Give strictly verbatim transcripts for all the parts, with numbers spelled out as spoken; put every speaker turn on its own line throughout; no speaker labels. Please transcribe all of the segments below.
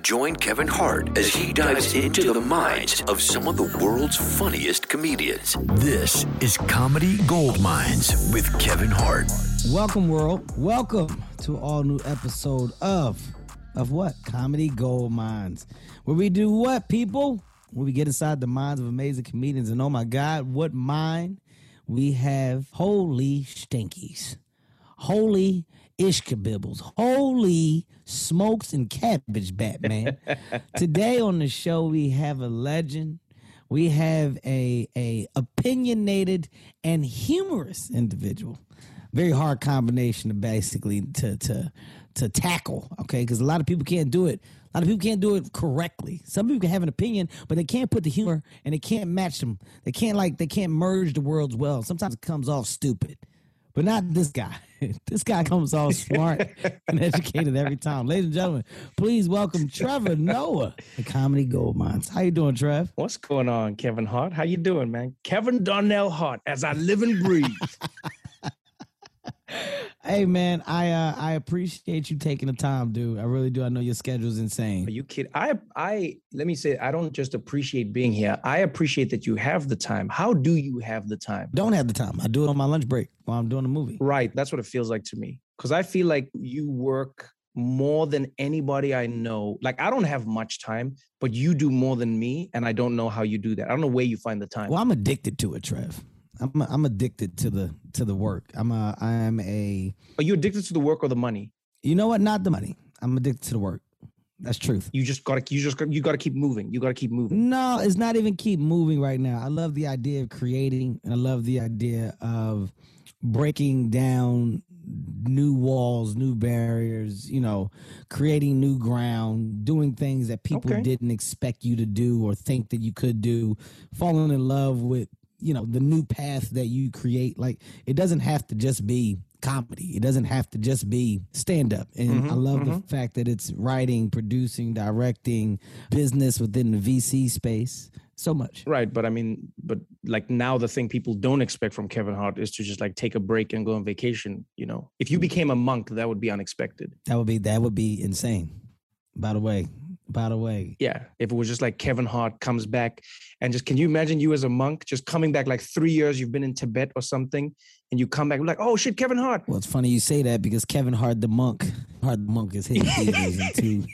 Join Kevin Hart as he dives into the minds of some of the world's funniest comedians. This is Comedy Goldmines with Kevin Hart.
Welcome, world. Welcome to all new episode of, of what? Comedy Goldmines. Where we do what, people? Where we get inside the minds of amazing comedians. And oh my God, what mind we have. Holy stinkies. Holy ishkabibbles. Holy smokes and cabbage, Batman. Today on the show, we have a legend. We have a, a opinionated and humorous individual. Very hard combination to basically to to to tackle, okay? Because a lot of people can't do it. A lot of people can't do it correctly. Some people can have an opinion, but they can't put the humor and they can't match them. They can't like they can't merge the worlds well. Sometimes it comes off stupid. But not this guy. This guy comes off smart and educated every time. Ladies and gentlemen, please welcome Trevor Noah, the Comedy Goldmines. How you doing, Trev?
What's going on, Kevin Hart? How you doing, man? Kevin Darnell Hart, as I live and breathe.
Hey, man, I uh, I appreciate you taking the time, dude. I really do. I know your schedule's insane.
Are you kidding? I, I, let me say, I don't just appreciate being here. I appreciate that you have the time. How do you have the time?
Don't have the time. I do it on my lunch break while I'm doing a movie.
Right. That's what it feels like to me. Because I feel like you work more than anybody I know. Like, I don't have much time, but you do more than me, and I don't know how you do that. I don't know where you find the time.
Well, I'm addicted to it, Trev. I'm I'm addicted to the to the work. I'm a I'm a.
Are you addicted to the work or the money?
You know what? Not the money. I'm addicted to the work. That's truth.
You just gotta you just you gotta keep moving. You gotta keep moving.
No, it's not even keep moving right now. I love the idea of creating, and I love the idea of breaking down new walls, new barriers. You know, creating new ground, doing things that people
Okay.
didn't expect you to do or think that you could do. Falling in love with, you know, the new path that you create. Like, it doesn't have to just be comedy. It doesn't have to just be stand-up. And
Mm-hmm,
I love
mm-hmm.
the fact that it's writing, producing, directing, business within the V C space. So much.
Right, but I mean, but like now the thing people don't expect from Kevin Hart is to just like take a break and go on vacation. You know, if you became a monk, that would be unexpected.
That would be that would be insane. By the way, by the way.
Yeah, if it was just like Kevin Hart comes back and just, can you imagine you as a monk just coming back like three years, you've been in Tibet or something, and you come back like, oh shit, Kevin Hart.
Well, it's funny you say that because Kevin Hart the Monk, Hart the Monk is hitting theaters in two.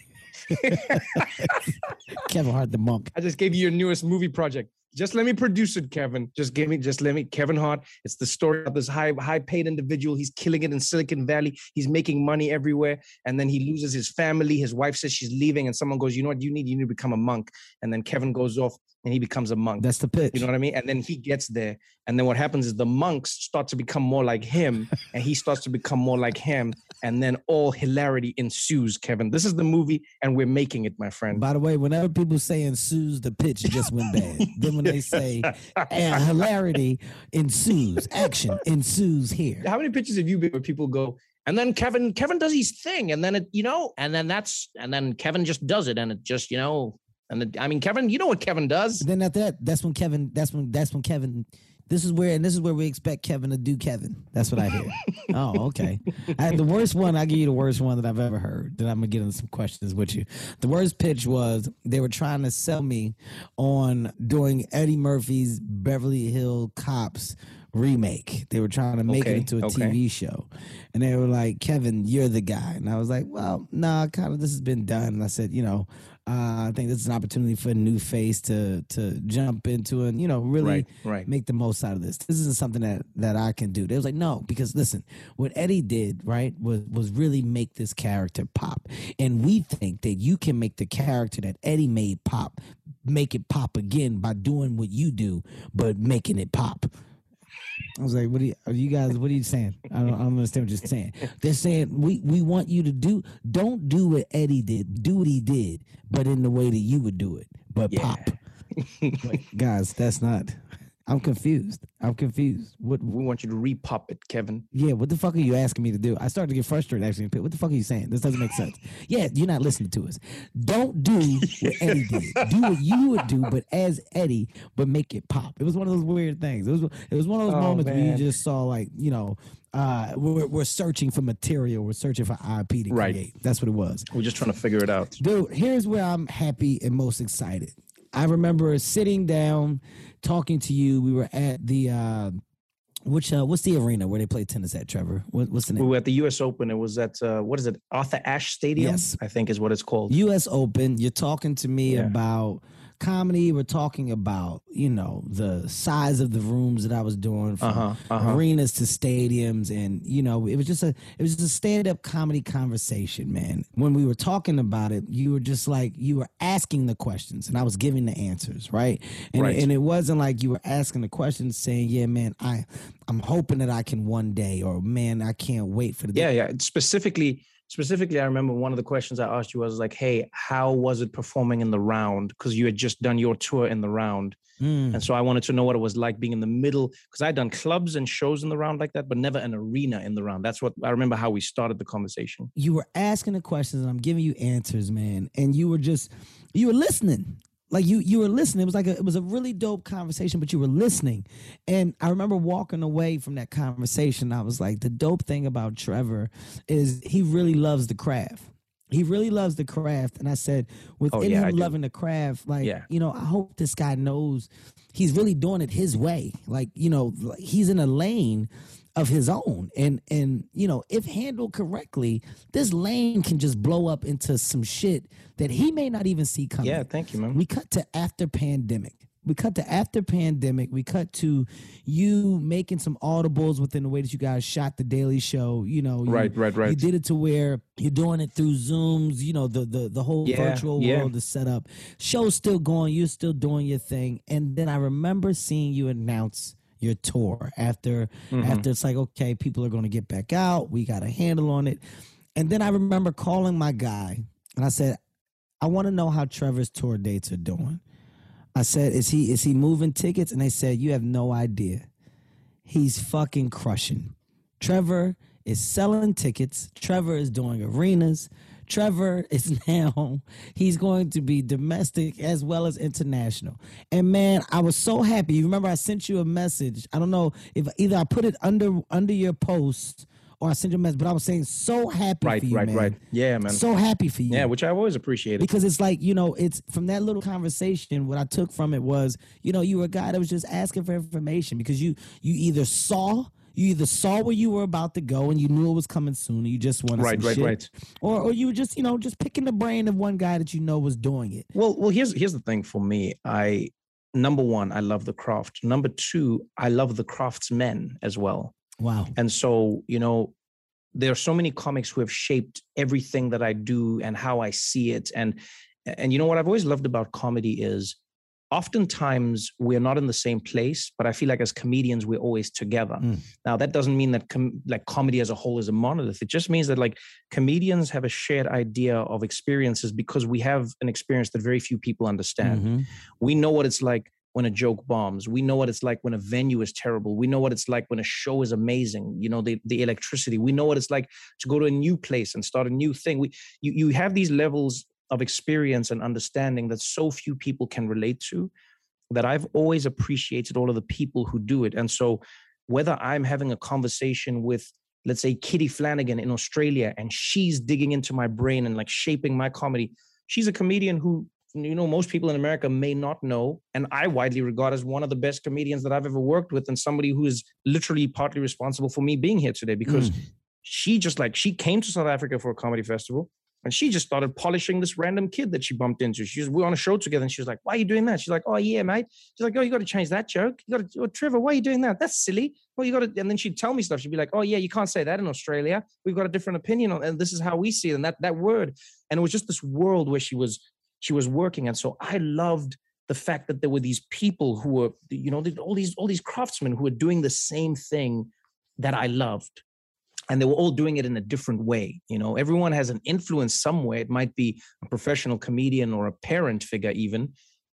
Kevin Hart the Monk.
I just gave you your newest movie project. Just let me produce it, Kevin. Just give me, just let me, Kevin Hart. It's the story of this high, high paid individual. He's killing it in Silicon Valley. He's making money everywhere. And then he loses his family. His wife says she's leaving. And someone goes, you know what you need? You need to become a monk. And then Kevin goes off and he becomes a monk.
That's the pitch.
You know what I mean? And then he gets there. And then what happens is the monks start to become more like him. And he starts to become more like him. And then all hilarity ensues, Kevin. This is the movie and we're making it, my friend.
By the way, whenever people say ensues, the pitch just went bad. Then when they say and hilarity ensues, action ensues here.
How many pictures have you been where people go, and then Kevin, Kevin does his thing, and then it, you know, and then that's, and then Kevin just does it, and it just, you know, and it, I mean, Kevin, you know what Kevin does?
Then after that, that's when Kevin, that's when, that's when Kevin, this is where, and this is where we expect Kevin to do Kevin. That's what I hear. Oh, okay. I, the worst one, I give you the worst one that I've ever heard. Then I'm going to get into some questions with you. The worst pitch was they were trying to sell me on doing Eddie Murphy's Beverly Hills Cops remake. They were trying to make
Okay,
it into a
okay.
T V show. And they were like, Kevin, you're the guy. And I was like, well, nah, kind of this has been done. And I said, you know, uh, I think this is an opportunity for a new face to to jump into and, you know, really
Right, right.
make the most out of this. This isn't something that, that I can do. They was like, no, because listen, what Eddie did, right, was, was really make this character pop. And we think that you can make the character that Eddie made pop, make it pop again by doing what you do, but making it pop. I was like, what are you, are you guys, what are you saying? I don't, I don't understand what you're saying. They're saying, we, we want you to do, don't do what Eddie did, do what he did, but in the way that you would do it, but
Yeah.
pop. Like, guys, that's not, I'm confused. I'm confused. What?
We want you to repop it, Kevin.
Yeah, what the fuck are you asking me to do? I started to get frustrated actually. What the fuck are you saying? This doesn't make sense. Yeah, you're not listening to us. Don't do what Eddie did. Do what you would do, but as Eddie, but make it pop. It was one of those weird things. It was it was one of those
Oh,
moments where you
man.
just saw like, you know, uh, we're, we're searching for material. We're searching for I P to
Right.
create. That's what it was.
We're just trying to figure it out.
Dude, here's where I'm happy and most excited. I remember sitting down, talking to you. We were at the uh, which uh, what's the arena where they play tennis at, Trevor? What, what's the
We
name?
were at the U S Open. It was at, uh, what is it, Arthur Ashe Stadium?
Yes.
I think is what it's called.
U S Open. You're talking to me
Yeah.
about comedy. We're talking about, you know, the size of the rooms that I was doing from
Uh-huh, uh-huh.
arenas to stadiums. And, you know, it was just a it was just a stand-up comedy conversation, man. When we were talking about it, you were just like you were asking the questions and I was giving the answers, right? And,
Right.
and it wasn't like you were asking the questions saying, yeah, man, I I'm hoping that I can one day, or man, I can't wait for the day.
Yeah, yeah. Specifically, specifically, I remember one of the questions I asked you was like, "Hey, how was it performing in the round?" Because you had just done your tour in the round,
Mm.
and so I wanted to know what it was like being in the middle. Because I'd done clubs and shows in the round like that, but never an arena in the round. That's what I remember how we started the conversation.
You were asking the questions and I'm giving you answers, man. And you were just, you were listening. Like you, you were listening. It was like a, it was a really dope conversation, but you were listening. And I remember walking away from that conversation. I was like, the dope thing about Trevor is he really loves the craft. He really loves the craft. And I said, within
Oh, yeah, I
him
do.
loving the craft, like,
Yeah.
you know, I hope this guy knows he's really doing it his way. Like, you know, like, he's in a lane of his own. And, and, you know, if handled correctly, this lane can just blow up into some shit that he may not even see coming.
Yeah, thank you, man.
We cut to after pandemic. We cut to after pandemic. We cut to you making some audibles within the way that you guys shot the Daily Show. You know, you,
Right, right, right.
You did it to where you're doing it through Zooms. You know, the the the whole
Yeah,
virtual
yeah.
world is set up. Show's still going. You're still doing your thing. And then I remember seeing you announce your tour after
Mm-hmm.
after it's like, okay, people are going to get back out. We got a handle on it. And then I remember calling my guy and I said, I want to know how Trevor's tour dates are doing. I said, is he is he moving tickets? And they said, you have no idea. He's fucking crushing. Trevor is selling tickets. Trevor is doing arenas. Trevor is now, he's going to be domestic as well as international. And man, I was so happy. You remember I sent you a message. I don't know if either I put it under under your post or I sent you a message, but I was saying so happy
Right,
for you,
right,
man.
right. Yeah, man.
So happy for you.
Yeah, which I've always appreciated.
Because it's like, you know, it's from that little conversation, what I took from it was, you know, you were a guy that was just asking for information because you you either saw, you either saw where you were about to go and you knew it was coming soon and you just wanted
Right,
some
right,
shit.
right.
Or or you were just, you know, just picking the brain of one guy that you know was doing it.
Well, well, here's here's the thing for me. I number one, I love the craft. Number two, I love the craftsmen as well.
Wow.
And so, you know, there are so many comics who have shaped everything that I do and how I see it. And and you know what I've always loved about comedy is oftentimes we're not in the same place, but I feel like as comedians, we're always together.
Mm.
Now, that doesn't mean that com- like comedy as a whole is a monolith. It just means that like comedians have a shared idea of experiences because we have an experience that very few people understand.
Mhm.
We know what it's like when a joke bombs. We know what it's like when a venue is terrible. We know what it's like when a show is amazing. You know, the, the electricity. We know what it's like to go to a new place and start a new thing. We you you have these levels of experience and understanding that so few people can relate to, that I've always appreciated all of the people who do it. And so whether I'm having a conversation with, let's say, Kitty Flanagan in Australia, and she's digging into my brain and like shaping my comedy, she's a comedian who, you know, most people in America may not know. And I widely regard as one of the best comedians that I've ever worked with, and somebody who is literally partly responsible for me being here today, because
Mm.
she just like, she came to South Africa for a comedy festival. And she just started polishing this random kid that she bumped into. She was, we were on a show together and she was like, why are you doing that? She's like, oh yeah, mate. She's like, oh, you got to change that joke. You got to, oh, Trevor, why are you doing that? That's silly. Well, you got to, and then she'd tell me stuff. She'd be like, oh yeah, you can't say that in Australia. We've got a different opinion on, and this is how we see it. And that, that word. And it was just this world where she was, she was working. And so I loved the fact that there were these people who were, you know, all these, all these craftsmen who were doing the same thing that I loved. And they were all doing it in a different way. You know, everyone has an influence somewhere. It might be a professional comedian or a parent figure even,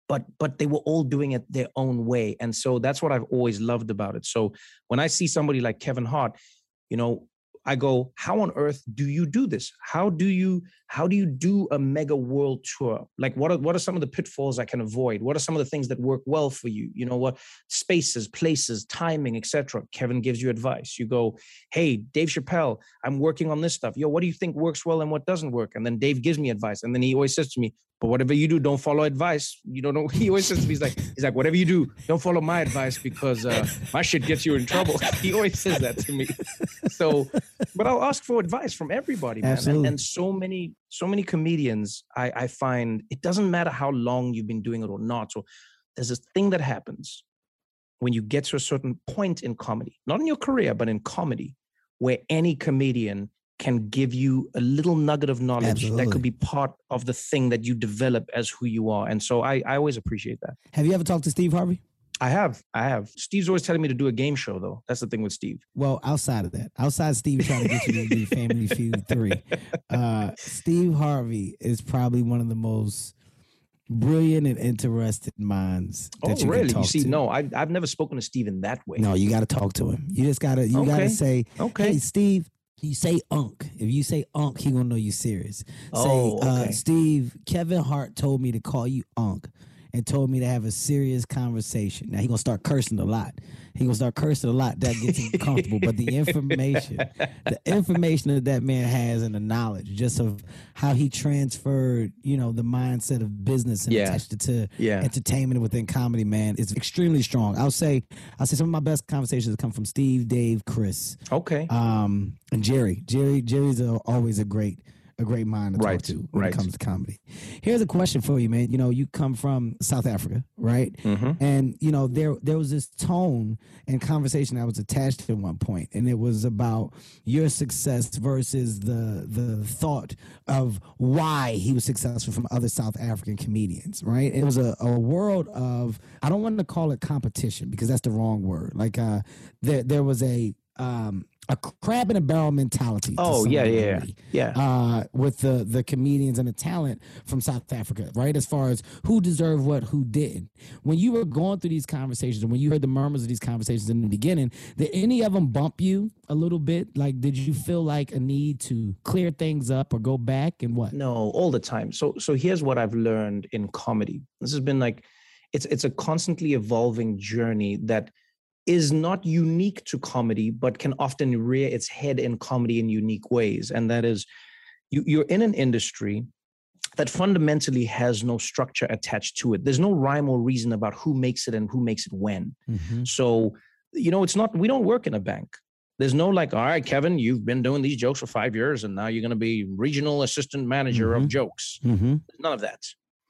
but but they were all doing it their own way. And so that's what I've always loved about it. So when I see somebody like Kevin Hart, you know, I go, how on earth do you do this? How do you how do you do a mega world tour? Like, what are what are some of the pitfalls I can avoid? What are some of the things that work well for you? You know, what spaces, places, timing, et cetera. Kevin gives you advice. You go, hey, Dave Chappelle, I'm working on this stuff. Yo, what do you think works well and what doesn't work? And then Dave gives me advice. And then he always says to me, but whatever you do, don't follow advice. You don't know. He always says to me, he's like, he's like, whatever you do, don't follow my advice because uh, my shit gets you in trouble. He always says that to me. So, but I'll ask for advice from everybody, man. And, and so many, so many comedians, I, I find it doesn't matter how long you've been doing it or not. So there's this thing that happens when you get to a certain point in comedy, not in your career, but in comedy, where any comedian can give you a little nugget of knowledge Absolutely. That could be part of the thing that you develop as who you are. And so I, I always appreciate that.
Have you ever talked to Steve Harvey?
I have. I have. Steve's always telling me to do a game show, though. That's the thing with Steve.
Well, outside of that, outside Steve trying to get you to do Family Feud three, uh, Steve Harvey is probably one of the most brilliant and interested minds that
oh,
you
really?
can talk
You see,
to.
no, I, I've never spoken to Steve in that way.
No, you got to talk to him. You just got to, you
okay.
got to say,
okay.
hey, Steve, you say unk. If you say unk, he gonna know you serious.
Oh,
say,
okay.
uh, Steve, Kevin Hart told me to call you unk and told me to have a serious conversation. Now he gonna start cursing a lot. He gonna start cursing a lot. That gets him comfortable. But the information, the information that that man has and the knowledge just of how he transferred, you know, the mindset of business and
yeah.
attached it to
yeah.
entertainment within comedy, man, is extremely strong. I'll say, I'll say some of my best conversations come from Steve, Dave, Chris.
Okay.
Um, and Jerry. Jerry, Jerry's a, always a great a great mind to
right.
talk to when
right.
it comes to comedy. Here's a question for you, man. You know, you come from South Africa, right?
Mm-hmm.
And, you know, there there was this tone and conversation that was attached at one point, and it was about your success versus the the thought of why he was successful from other South African comedians, right? It was a, a world of, I don't want to call it competition because that's the wrong word. Like uh, there there was a um, a crab in a barrel mentality.
Oh yeah, yeah, yeah.
Uh, with the the comedians and the talent from South Africa, right? As far as who deserved what, who didn't. When you were going through these conversations, and when you heard the murmurs of these conversations in the beginning, did any of them bump you a little bit? Like, did you feel like a need to clear things up or go back and what?
No, all the time. So so here's what I've learned in comedy. This has been like, it's it's a constantly evolving journey that is not unique to comedy, but can often rear its head in comedy in unique ways. And that is, you, you're in an industry that fundamentally has no structure attached to it. There's no rhyme or reason about who makes it and who makes it when.
Mm-hmm.
So, you know, it's not, we don't work in a bank. There's no like, all right, Kevin, you've been doing these jokes for five years and now you're going to be regional assistant manager
mm-hmm.
of jokes.
Mm-hmm.
None of that.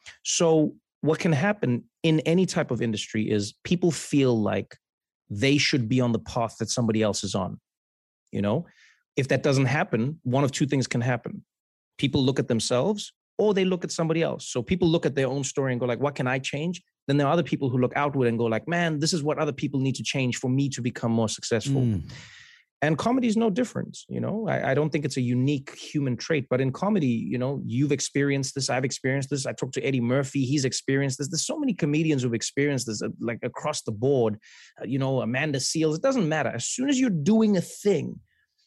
So what can happen in any type of industry is people feel like they should be on the path that somebody else is on. You know, if that doesn't happen, one of two things can happen. People look at themselves or they look at somebody else. So people look at their own story and go like, what can I change? Then there are other people who look outward and go like, man, this is what other people need to change for me to become more successful.
Mm.
And comedy is no different. You know, I, I don't think it's a unique human trait, but in comedy, you know, you've experienced this. I've experienced this. I talked to Eddie Murphy. He's experienced this. There's so many comedians who've experienced this, uh, like across the board, uh, you know, Amanda Seales. It doesn't matter. As soon as you're doing a thing,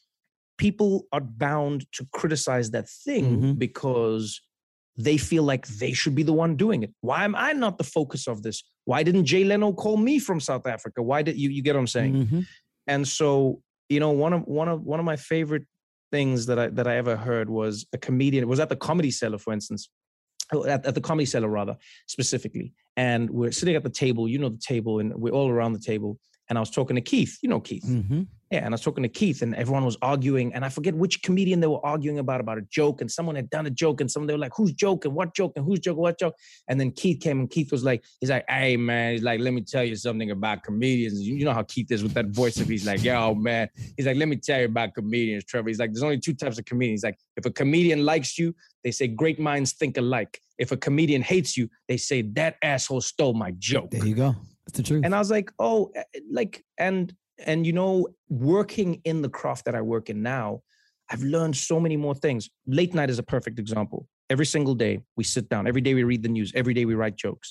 people are bound to criticize that thing
mm-hmm.
because they feel like they should be the one doing it. Why am I not the focus of this? Why didn't Jay Leno call me from South Africa? Why did you, you get what I'm saying?
Mm-hmm.
And so, you know, one of one of one of my favorite things that I that I ever heard was a comedian. It was at the Comedy Cellar, for instance, at, at the Comedy Cellar rather specifically. And we're sitting at the table, you know, the table, and we're all around the table. And I was talking to Keith, you know Keith.
Mm-hmm.
Yeah, and I was talking to Keith, and everyone was arguing, and I forget which comedian they were arguing about, about a joke, and someone had done a joke, and someone, they were like, who's joking, what joke, and who's joking, what joke? And then Keith came, and Keith was like, he's like, hey, man, he's like, let me tell you something about comedians. You, you know how Keith is with that voice of, he's like, yo, man, he's like, let me tell you about comedians, Trevor. He's like, there's only two types of comedians. He's like, if a comedian likes you, they say, great minds think alike. If a comedian hates you, they say, that asshole stole my joke.
There you go. That's the truth.
And I was like, oh, like, and, and, you know, working in the craft that I work in now, I've learned so many more things. Late night is a perfect example. Every single day we sit down. Every day we read the news. Every day we write jokes.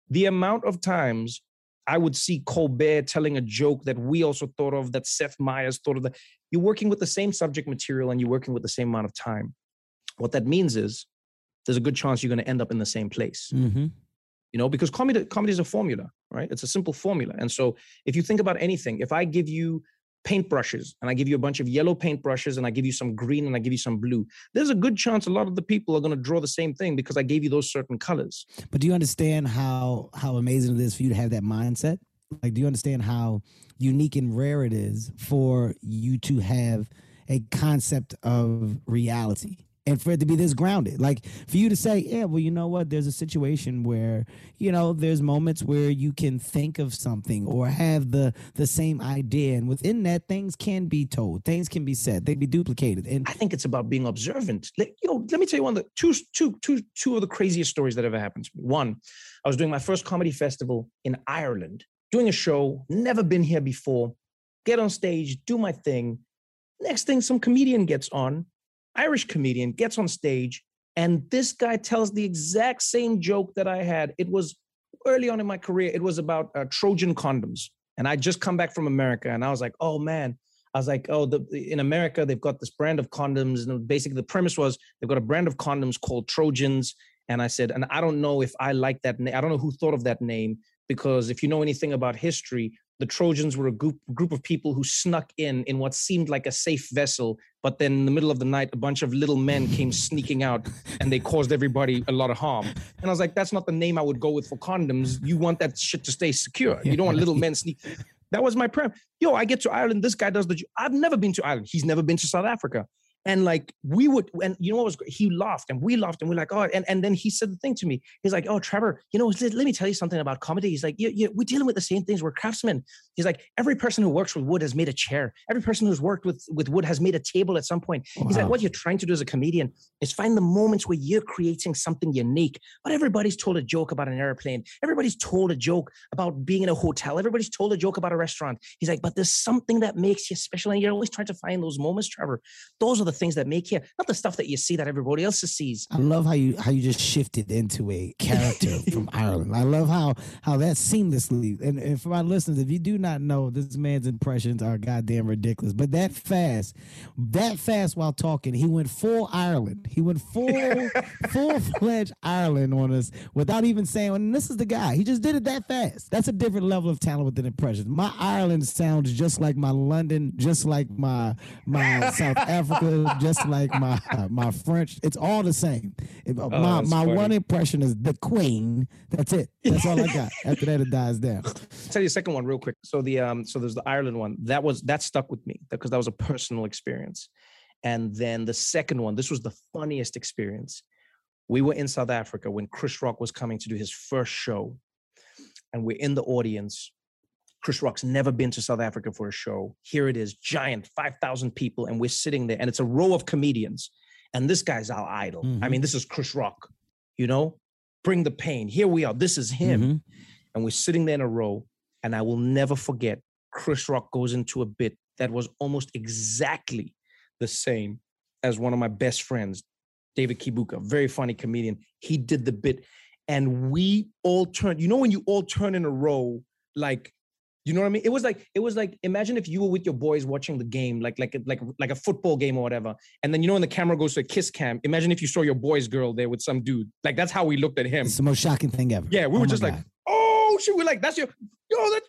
The amount of times I would see Colbert telling a joke that we also thought of, that Seth Meyers thought of, that you're working with the same subject material and you're working with the same amount of time. What that means is there's a good chance you're going to end up in the same place.
Mm-hmm.
You know, because comedy, comedy is a formula, right? It's a simple formula. And so if you think about anything, if I give you paintbrushes and I give you a bunch of yellow paintbrushes and I give you some green and I give you some blue, there's a good chance a lot of the people are going to draw the same thing because I gave you those certain colors.
But do you understand how how amazing it is for you to have that mindset? Like, do you understand how unique and rare it is for you to have a concept of reality? And for it to be this grounded, like for you to say, yeah, well, you know what? There's a situation where, you know, there's moments where you can think of something or have the the same idea. And within that, things can be told, things can be said, they be duplicated. And
I think it's about being observant. Let, you know, let me tell you one of the two, two, two, two of the craziest stories that ever happened to me. One, I was doing my first comedy festival in Ireland, doing a show, never been here before, get on stage, do my thing. Next thing, some comedian gets on. Irish comedian gets on stage, and this guy tells the exact same joke that I had. It was early on in my career. It was about uh, Trojan condoms. And I just come back from America, and I was like, oh, man. I was like, oh, the, in America, they've got this brand of condoms. And basically, the premise was they've got a brand of condoms called Trojans. And I said, and I don't know if I like that name. I don't know who thought of that name, because if you know anything about history, the Trojans were a group group of people who snuck in in what seemed like a safe vessel, but then in the middle of the night, a bunch of little men came sneaking out and they caused everybody a lot of harm. And I was like, that's not the name I would go with for condoms. You want that shit to stay secure. You don't want little men sneak. That was my prem. Yo, I get to Ireland. This guy does the, I've never been to Ireland. He's never been to South Africa. And like, we would, and you know what was great? He laughed and we laughed and we're like, oh, and, and then he said the thing to me. He's like, oh, Trevor, you know, let, let me tell you something about comedy. He's like, yeah, yeah, we're dealing with the same things. We're craftsmen. He's like, every person who works with wood has made a chair. Every person who's worked with, with wood has made a table at some point. Wow. He's like, what you're trying to do as a comedian is find the moments where you're creating something unique. But everybody's told a joke about an airplane. Everybody's told a joke about being in a hotel. Everybody's told a joke about a restaurant. He's like, but there's something that makes you special. And you're always trying to find those moments, Trevor. Those are the things that make you, not the stuff that you see that everybody else sees.
I love how you how you just shifted into a character from Ireland. I love how how that seamlessly. And, and for my listeners, if you do not know, this man's impressions are goddamn ridiculous. But that fast, that fast while talking, he went full Ireland. He went full full fledged Ireland on us without even saying, well, this is the guy. He just did it that fast. That's a different level of talent within impressions. My Ireland sounds just like my London, just like my my South Africa, just like my My, my French, it's all the same. Oh, my my funny. One impression is the Queen. That's it. That's all I got. After that, it dies down.
I'll tell you a second one real quick. So the um, so there's the Ireland one. That was that stuck with me because that was a personal experience. And then the second one, this was the funniest experience. We were in South Africa when Chris Rock was coming to do his first show, and we're in the audience. Chris Rock's never been to South Africa for a show. Here it is, giant, five thousand people, and we're sitting there, and it's a row of comedians. And this guy's our idol. Mm-hmm. I mean, this is Chris Rock, you know? Bring the pain. Here we are. This is him. Mm-hmm. And we're sitting there in a row, and I will never forget, Chris Rock goes into a bit that was almost exactly the same as one of my best friends, David Kibuka, very funny comedian. He did the bit, and we all turned. You know when you all turn in a row, like, you know what I mean? It was like, it was like, imagine if you were with your boys watching the game, like, like, like, like a football game or whatever. And then, you know, when the camera goes to a kiss cam, imagine if you saw your boy's girl there with some dude. Like, that's how we looked at him.
It's the most shocking thing ever.
Yeah. We
oh
were just
God.
like, oh shit. We're like, that's your, yo, that's,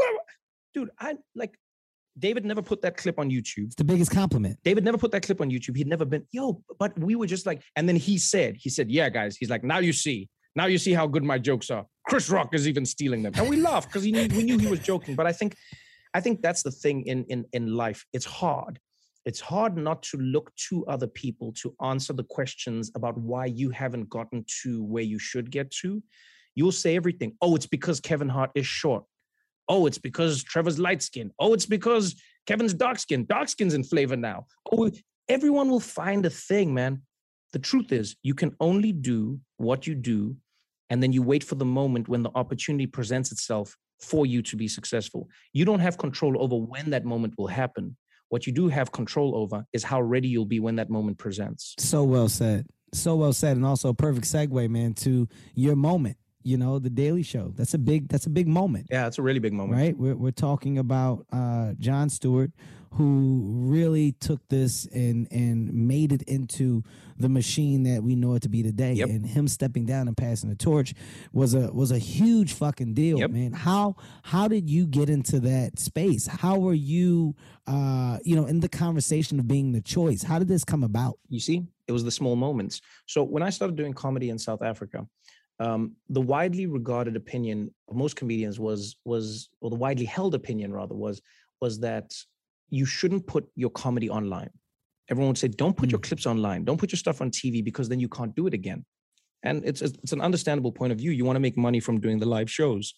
dude, I like, David never put that clip on YouTube.
It's the biggest compliment.
David never put that clip on YouTube. He'd never been, yo, but we were just like, and then he said, he said, yeah, guys, he's like, now you see. Now you see how good my jokes are. Chris Rock is even stealing them. And we laughed because he knew, we knew he was joking. But I think I think that's the thing in, in, in life. It's hard. It's hard not to look to other people to answer the questions about why you haven't gotten to where you should get to. You'll say everything. Oh, it's because Kevin Hart is short. Oh, it's because Trevor's light skin. Oh, it's because Kevin's dark skin. Dark skin's in flavor now. Oh, everyone will find a thing, man. The truth is, you can only do what you do, and then you wait for the moment when the opportunity presents itself for you to be successful. You don't have control over when that moment will happen. What you do have control over is how ready you'll be when that moment presents.
So well said. So well said. And also a perfect segue, man, to your moment. you know, the Daily Show. That's a big that's a big moment.
Yeah, it's a really big moment.
Right? We're we're talking about uh, Jon Stewart, who really took this and and made it into the machine that we know it to be today.
Yep.
And him stepping down and passing the torch was a was a huge fucking deal,
Yep.
man. How how did you get into that space? How were you uh, you know, in the conversation of being the choice? How did this come about?
You see, it was the small moments. So when I started doing comedy in South Africa, um, the widely regarded opinion of most comedians was was or the widely held opinion rather was was that you shouldn't put your comedy online. Everyone would say, don't put your clips online. Don't put your stuff on T V because then you can't do it again. And it's it's an understandable point of view. You want to make money from doing the live shows.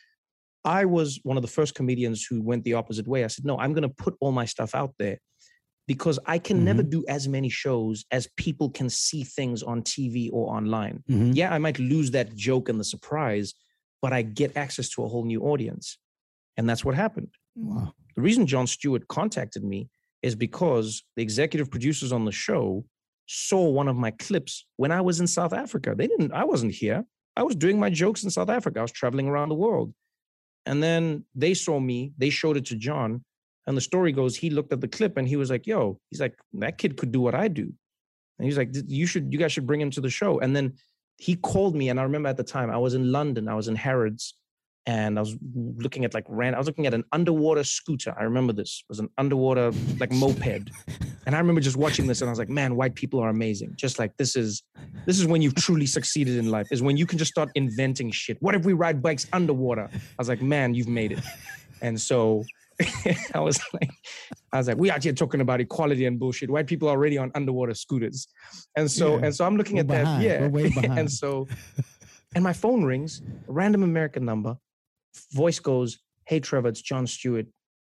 I was one of the first comedians who went the opposite way. I said, no, I'm going to put all my stuff out there because I can
Mm-hmm.
never do as many shows as people can see things on T V or online.
Mm-hmm.
Yeah, I might lose that joke and the surprise, but I get access to a whole new audience. And that's what happened.
Wow.
The reason Jon Stewart contacted me is because the executive producers on the show saw one of my clips when I was in South Africa. They didn't, I wasn't here. I was doing my jokes in South Africa. I was traveling around the world. And then they saw me, they showed it to John. And the story goes, he looked at the clip and he was like, yo, he's like, that kid could do what I do. And he's like, you should, you guys should bring him to the show. And then he called me. And I remember at the time I was in London, I was in Harrods. And I was looking at like ran. I was looking at an underwater scooter. I remember this it was an underwater like moped, and I remember just watching this, and I was like, "Man, white people are amazing." Just like this is, this is when you've truly succeeded in life. Is when you can just start inventing shit. What if we ride bikes underwater? I was like, "Man, you've made it." And so I was like, I was like, "We out here talking about equality and bullshit. White people are already on underwater scooters." And so,
Yeah.
and so I'm looking
We're
at that.
behind.
Yeah,
We're way behind.
and so, and my phone rings, a random American number. Voice goes, "Hey, Trevor, it's Jon Stewart.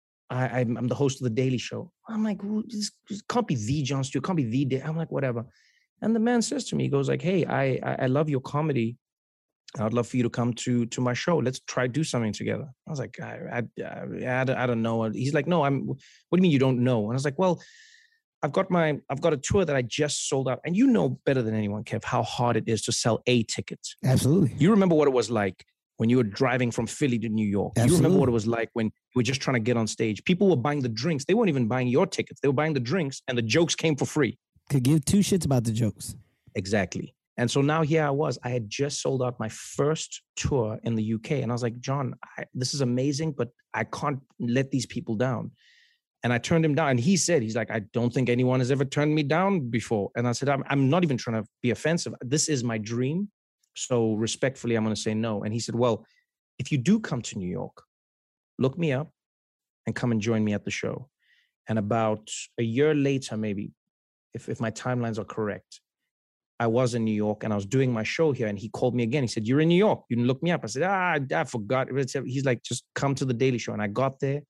I, I'm, I'm the host of The Daily Show." I'm like, "Who- this, this can't be the Jon Stewart. Can't be the Da-" I'm like, whatever. And the man says to me, he goes like, "Hey, I, I I love your comedy. I'd love for you to come to to my show. Let's try do something together." I was like, I I, I, I, don't- I don't know. He's like, "No, I'm. What do you mean you don't know?" And I was like, "Well, I've got my I've got a tour that I just sold out, and you know better than anyone, Kev, how hard it is to sell a ticket.
Absolutely.
You remember what it was like when you were driving from Philly to New York. You
Absolutely.
remember what it was like when you were just trying to get on stage. People were buying the drinks. They weren't even buying your tickets. They were buying the drinks, and the jokes came for free.
Could give two shits about the jokes.
Exactly. And so now here I was. I had just sold out my first tour in the U K. And I was like, "John, I, this is amazing, but I can't let these people down." And I turned him down. And he said, he's like, "I don't think anyone has ever turned me down before." And I said, I'm, I'm not even trying to be offensive. This is my dream. So respectfully, I'm going to say no. And he said, "Well, if you do come to New York, look me up and come and join me at the show." And about a year later, maybe, if, if my timelines are correct, I was in New York and I was doing my show here. And he called me again. He said, "You're in New York. You didn't look me up." I said, ah, I forgot. He's like, "Just come to the Daily Show." And I got there.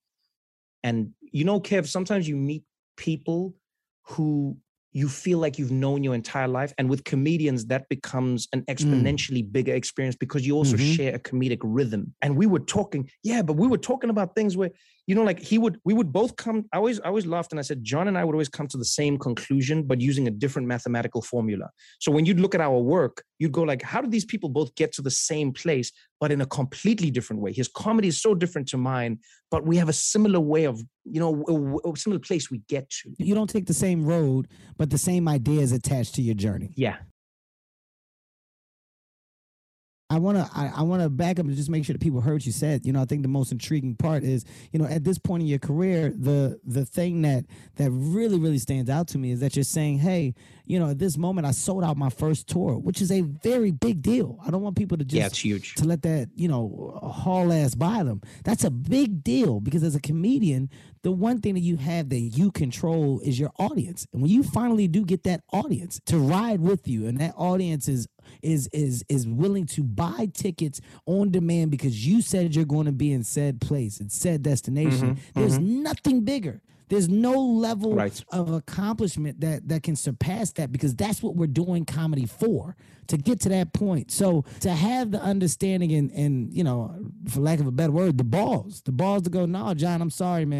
And you know, Kev, sometimes you meet people who you feel like you've known your entire life. And with comedians, that becomes an exponentially mm. bigger experience because you also mm-hmm. share a comedic rhythm. And we were talking, yeah, but we were talking about things where, you know, like he would, we would both come, I always, I always laughed and I said, John and I would always come to the same conclusion, but using a different mathematical formula. So when you'd look at our work, you'd go like, how did these people both get to the same place, but in a completely different way? His comedy is so different to mine, but we have a similar way of, you know, a, a similar place we get to.
You don't take the same road, but the same ideas attached to your journey.
Yeah.
I want to I, I want to back up and just make sure that people heard what you said. You know, I think the most intriguing part is, you know, at this point in your career, the the thing that that really, really stands out to me is that you're saying, hey, you know, at this moment, I sold out my first tour, which is a very big deal. I don't want people to just
yeah, it's huge.
to let that, you know, haul ass by them. That's a big deal because as a comedian, the one thing that you have that you control is your audience. And when you finally do get that audience to ride with you, and that audience is is is is willing to buy tickets on demand because you said you're going to be in said place and said destination, mm-hmm, there's mm-hmm. nothing bigger. There's no level right. of accomplishment that, that can surpass that because that's what we're doing comedy for, to get to that point. So to have the understanding and, and, you know, for lack of a better word, the balls, the balls to go, no, John, I'm sorry, man.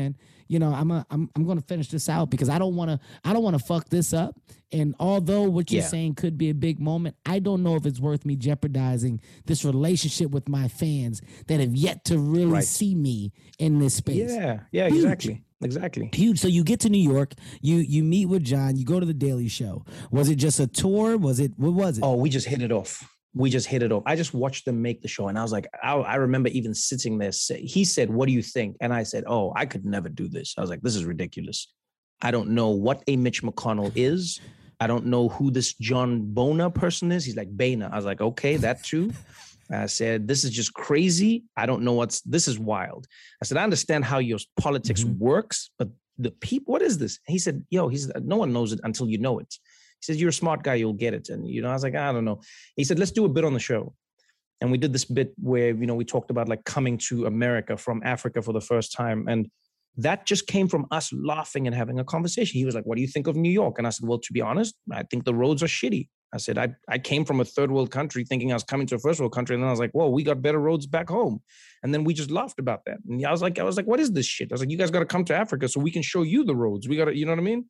you know, I'm a, I'm I'm going to finish this out because I don't want to I don't want to fuck this up. And although what you're
Yeah.
saying could be a big moment, I don't know if it's worth me jeopardizing this relationship with my fans that have yet to really
Right.
see me in this space.
Yeah, yeah,
Huge.
exactly, exactly.
Huge. So you get to New York, you you meet with John, you go to the Daily Show. Was it just a tour? Was it what was it?
Oh, we just hit it off. We just hit it off. I just watched them make the show, and I was like, I, I remember even sitting there. Say, he said, "What do you think?" And I said, "Oh, I could never do this." I was like, "This is ridiculous. I don't know what a Mitch McConnell is. I don't know who this John Boehner person is." He's like, "Boehner." I was like, "Okay, that too." I said, "This is just crazy. I don't know what's. This is wild." I said, "I understand how your politics
Mhm.
works, but the people, what is this?" He said, "Yo," he said, "No one knows it until you know it." He says, "You're a smart guy, you'll get it." And, you know, I was like, "I don't know." He said, "Let's do a bit on the show." And we did this bit where, you know, we talked about like coming to America from Africa for the first time. And that just came from us laughing and having a conversation. He was like, "What do you think of New York?" And I said, "Well, to be honest, I think the roads are shitty." I said, I, I came from a third world country thinking I was coming to a first world country. And then I was like, whoa, we got better roads back home. And then we just laughed about that. And I was like, I was like, what is this shit? I was like, you guys got to come to Africa so we can show you the roads. We got to, you know what I mean?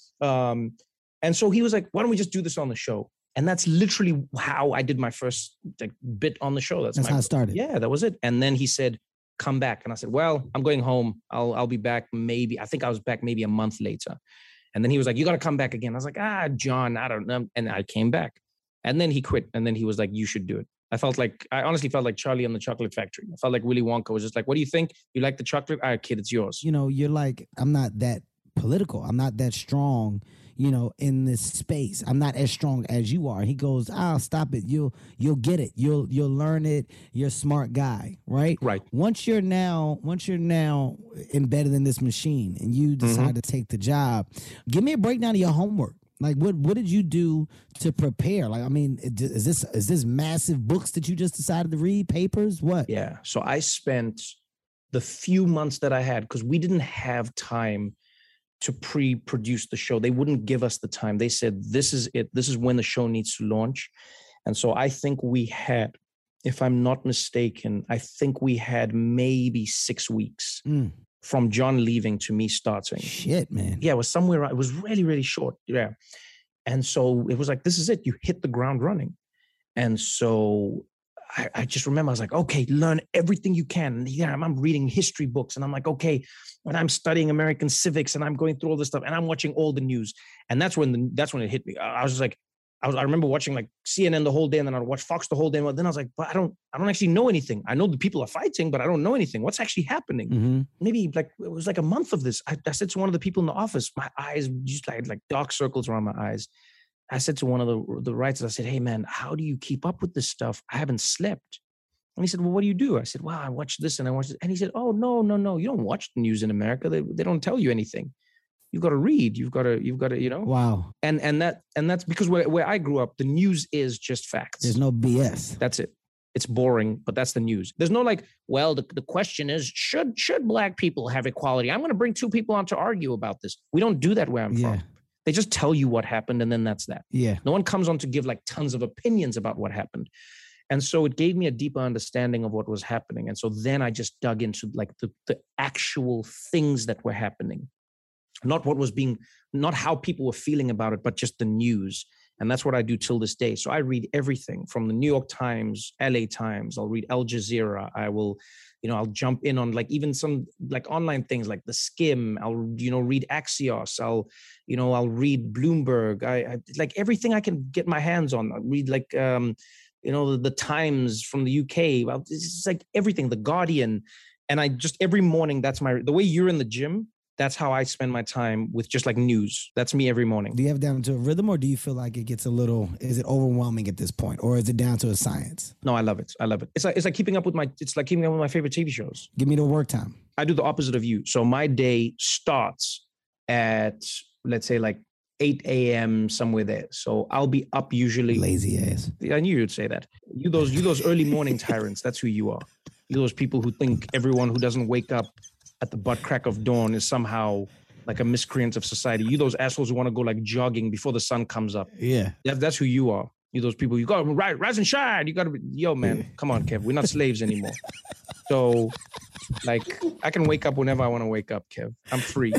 Um, and so he was like, why don't we just do this on the show? And that's literally how I did my first like, bit on the show. That's,
That's
my,
how it started.
Yeah, that was it. And then he said, come back. And I said, well, I'm going home. I'll I'll be back maybe. I think I was back maybe a month later. And then he was like, you got to come back again. I was like, ah, John, I don't know. And I came back. And then he quit. And then he was like, you should do it. I felt like, I honestly felt like Charlie and the Chocolate Factory. I felt like Willy Wonka was just like, what do you think? You like the chocolate? All right, kid, it's yours.
You know, you're like, I'm not that political. I'm not that strong, you know, in this space. I'm not as strong as you are. He goes, ah, stop it. You'll you'll get it. You'll you'll learn it. You're a smart guy, right?
Right.
Once you're now, once you're now embedded in this machine and you decide
Mm-hmm.
to take the job, give me a breakdown of your homework. Like what what did you do to prepare? Like, I mean, is this is this massive books that you just decided to read, papers? What?
Yeah. So I spent the few months that I had, because we didn't have time to pre-produce the show. They wouldn't give us the time. They said, this is it. This is when the show needs to launch. And so I think we had, if I'm not mistaken, I think we had maybe six weeks
Mm.
from John leaving to me starting.
Shit, man.
Yeah, it was somewhere, it was really, really short. Yeah. And so it was like, this is it. You hit the ground running. And so I, I just remember, I was like, okay, learn everything you can. And yeah, I'm, I'm reading history books and I'm like, okay, and I'm studying American civics and I'm going through all this stuff and I'm watching all the news. And that's when the, that's when it hit me. I, I was just like, I was, I remember watching like C N N the whole day and then I'd watch Fox the whole day. But then I was like, but I don't, I don't actually know anything. I know the people are fighting, but I don't know anything. What's actually happening?
Mm-hmm.
Maybe like, it was like a month of this. I, I said to one of the people in the office, my eyes just like, like dark circles around my eyes. I said to one of the, the writers, I said, hey man, how do you keep up with this stuff? I haven't slept. And he said, well, what do you do? I said, well, I watch this and I watch this. And he said, oh, no, no, no. You don't watch the news in America. They, they don't tell you anything. You've got to read. You've got to, you've got to, you know.
Wow.
And and that and that's because where, where I grew up, the news is just facts.
There's no B S.
That's it. It's boring, but that's the news. There's no like, well, the, the question is, should should black people have equality? I'm going to bring two people on to argue about this. We don't do that where I'm
Yeah.
from. They just tell you what happened and then that's that.
Yeah.
No one comes on to give like tons of opinions about what happened. And so it gave me a deeper understanding of what was happening. And so then I just dug into like the, the actual things that were happening, not what was being, not how people were feeling about it, but just the news. And that's what I do till this day. So I read everything from the New York Times, L A Times, I'll read Al Jazeera. I will, you know, I'll jump in on like even some like online things like the Skim. I'll, you know, read Axios. I'll, you know, I'll read Bloomberg. I, I like everything I can get my hands on. I read like, um, you know, the, the Times from the U K. Well, it's like everything, the Guardian. And I just, every morning, that's my, the way you're in the gym, that's how I spend my time with just like news. That's me every morning.
Do you have it down to a rhythm or do you feel like it gets a little, is it overwhelming at this point or is it down to a science?
No, I love it. I love it. It's like, it's like keeping up with my, it's like keeping up with my favorite T V shows.
Give me the work time.
I do the opposite of you. So my day starts at, let's say like eight a.m. somewhere there. So I'll be up usually.
Lazy ass.
I knew you'd say that. You those, you those early morning tyrants. That's who you are. You those people who think everyone who doesn't wake up at the butt crack of dawn is somehow like a miscreant of society. You those assholes who want to go like jogging before the sun comes up.
Yeah.
That, that's who you are. You those people. You got to rise, rise and shine. You got to be, yo, man. Come on, Kev. We're not slaves anymore. So Like I can wake up whenever I want to wake up, Kev. I'm free.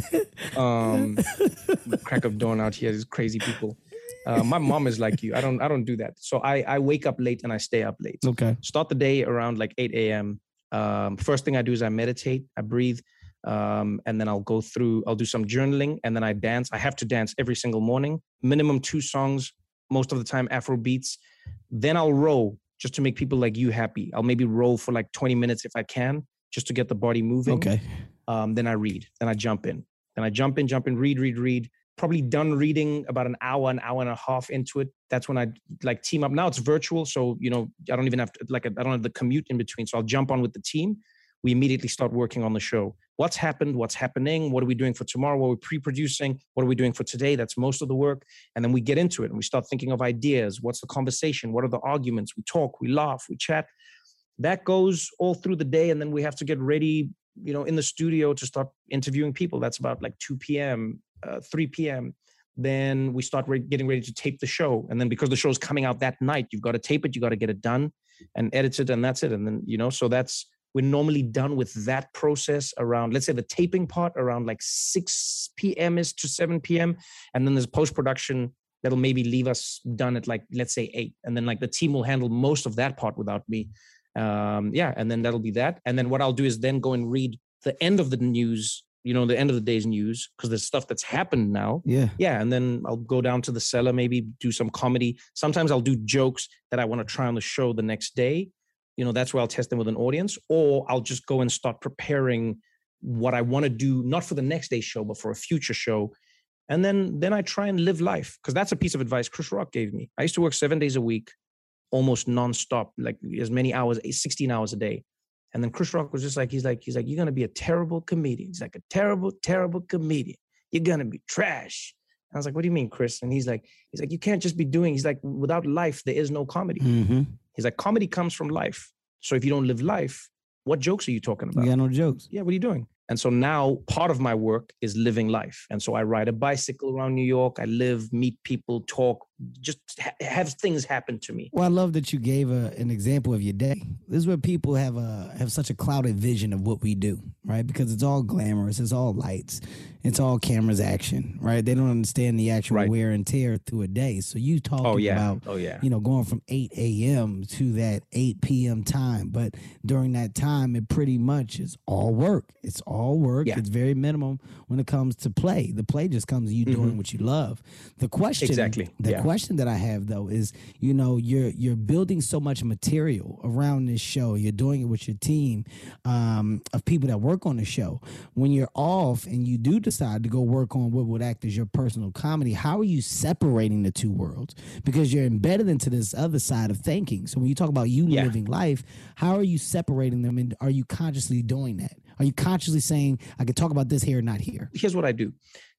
Um, crack of dawn out here. These crazy people. Uh, my mom is like you. I don't. I don't do that. So I I wake up late and I stay up late.
Okay.
Start the day around like eight a.m. Um, first thing I do is I meditate. I breathe. Um, and then I'll go through. I'll do some journaling, and then I dance. I have to dance every single morning. Minimum two songs. Most of the time, Afro beats. Then I'll row just to make people like you happy. I'll maybe row for like twenty minutes if I can, just to get the body moving.
Okay.
Um, then I read. Then I jump in. Then I jump in, jump in, read, read, read. Probably done reading about an hour, an hour and a half into it. That's when I like team up. Now it's virtual, so you know I don't even have to like I don't have the commute in between. So I'll jump on with the team. We immediately start working on the show. What's happened? What's happening? What are we doing for tomorrow? What are we pre-producing? What are we doing for today? That's most of the work. And then we get into it and we start thinking of ideas. What's the conversation? What are the arguments? We talk, we laugh, we chat. That goes all through the day. And then we have to get ready, you know, in the studio to start interviewing people. That's about like two p.m., uh, three p.m. Then we start re- getting ready to tape the show. And then because the show's coming out that night, you've got to tape it, you got to get it done and edit it, and that's it. And then, you know, so that's, we're normally done with that process around, let's say the taping part around like six p.m. is to seven p.m. And then there's post-production that'll maybe leave us done at like, let's say eight. And then like the team will handle most of that part without me. Um, yeah, and then that'll be that. And then what I'll do is then go and read the end of the news, you know, the end of the day's news, because there's stuff that's happened now.
Yeah.
Yeah. And then I'll go down to the cellar, maybe do some comedy. Sometimes I'll do jokes that I want to try on the show the next day. You know, that's where I'll test them with an audience, or I'll just go and start preparing what I want to do, not for the next day's show, but for a future show. And then, then I try and live life, because that's a piece of advice Chris Rock gave me. I used to work seven days a week, almost nonstop, like as many hours, sixteen hours a day. And then Chris Rock was just like, he's like, he's like, you're going to be a terrible comedian. He's like, a terrible, terrible comedian. You're going to be trash. And I was like, what do you mean, Chris? And he's like, he's like, you can't just be doing, he's like, without life, there is no comedy.
Mm-hmm.
He's like, comedy comes from life. So if you don't live life, what jokes are you talking about?
You got no jokes.
Yeah, what are you doing? And so now part of my work is living life. And so I ride a bicycle around New York. I live, meet people, talk, just ha- have things happen to me.
Well, I love that you gave a, an example of your day. This is where people have a have such a clouded vision of what we do, right? Because it's all glamorous, it's all lights, it's all cameras action, right? They don't understand the actual
Right.
wear and tear through a day. So you talking
Oh, yeah.
about,
Oh, yeah.
you know, going from eight a.m. to that eight p.m. time. But during that time, it pretty much is all work. It's all work.
Yeah.
It's very minimum when it comes to play. The play just comes you doing
Mhm.
what you love. The question,
Exactly.
the
Yeah.
question that I have though is, you know, you're you're building so much material around this show. You're doing it with your team um, of people that work on the show. When you're off and you do decide to go work on what would act as your personal comedy, how are you separating the two worlds? Because you're embedded into this other side of thinking. So when you talk about you
Yeah.
living life, how are you separating them, and are you consciously doing that? Are you consciously saying, I can talk about this here, not here?
Here's what I do.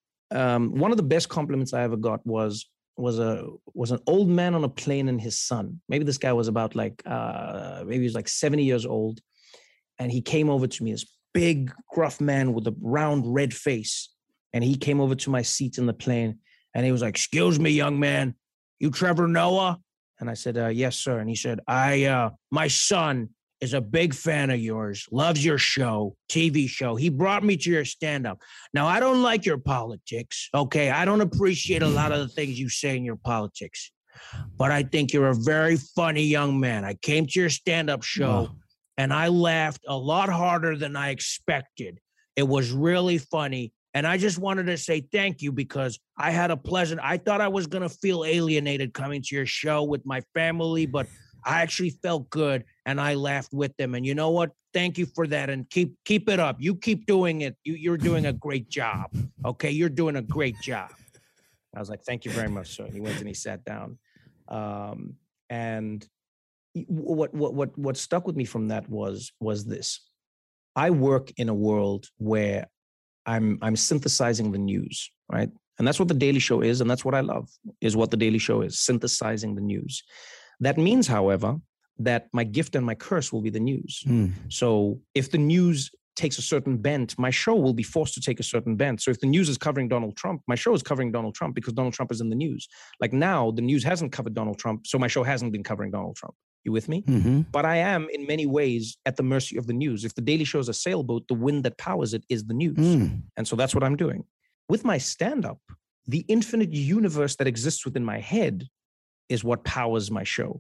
Um, one of the best compliments I ever got was was a was an old man on a plane and his son. Maybe this guy was about like uh, maybe he was like seventy years old, and he came over to me, this big gruff man with a round red face, and he came over to my seat in the plane, and he was like, "Excuse me, young man, you Trevor Noah?" And I said, uh, "Yes, sir." And he said, "I uh, my son is a big fan of yours, loves your show, T V show. He brought me to your stand-up. Now, I don't like your politics, okay? I don't appreciate a lot of the things you say in your politics, but I think you're a very funny young man. I came to your stand-up show,
Wow.
and I laughed a lot harder than I expected. It was really funny, and I just wanted to say thank you, because I had a pleasant, I thought I was going to feel alienated coming to your show with my family, but I actually felt good, and I laughed with them. And you know what? Thank you for that, and keep keep it up. You keep doing it. You, you're doing a great job. Okay, you're doing a great job." I was like, "Thank you very much, sir." And he went and he sat down. Um, and what what what what stuck with me from that was was this: I work in a world where I'm I'm synthesizing the news, right? And that's what the Daily Show is, and that's what I love, is what the Daily Show is, synthesizing the news. That means, however, that my gift and my curse will be the news.
Mm.
So if the news takes a certain bent, my show will be forced to take a certain bent. So if the news is covering Donald Trump, my show is covering Donald Trump because Donald Trump is in the news. Like now, the news hasn't covered Donald Trump, so my show hasn't been covering Donald Trump. You with me?
Mm-hmm.
But I am in many ways at the mercy of the news. If the Daily Show is a sailboat, the wind that powers it is the news.
Mm.
And so that's what I'm doing. With my stand-up, the infinite universe that exists within my head is what powers my show.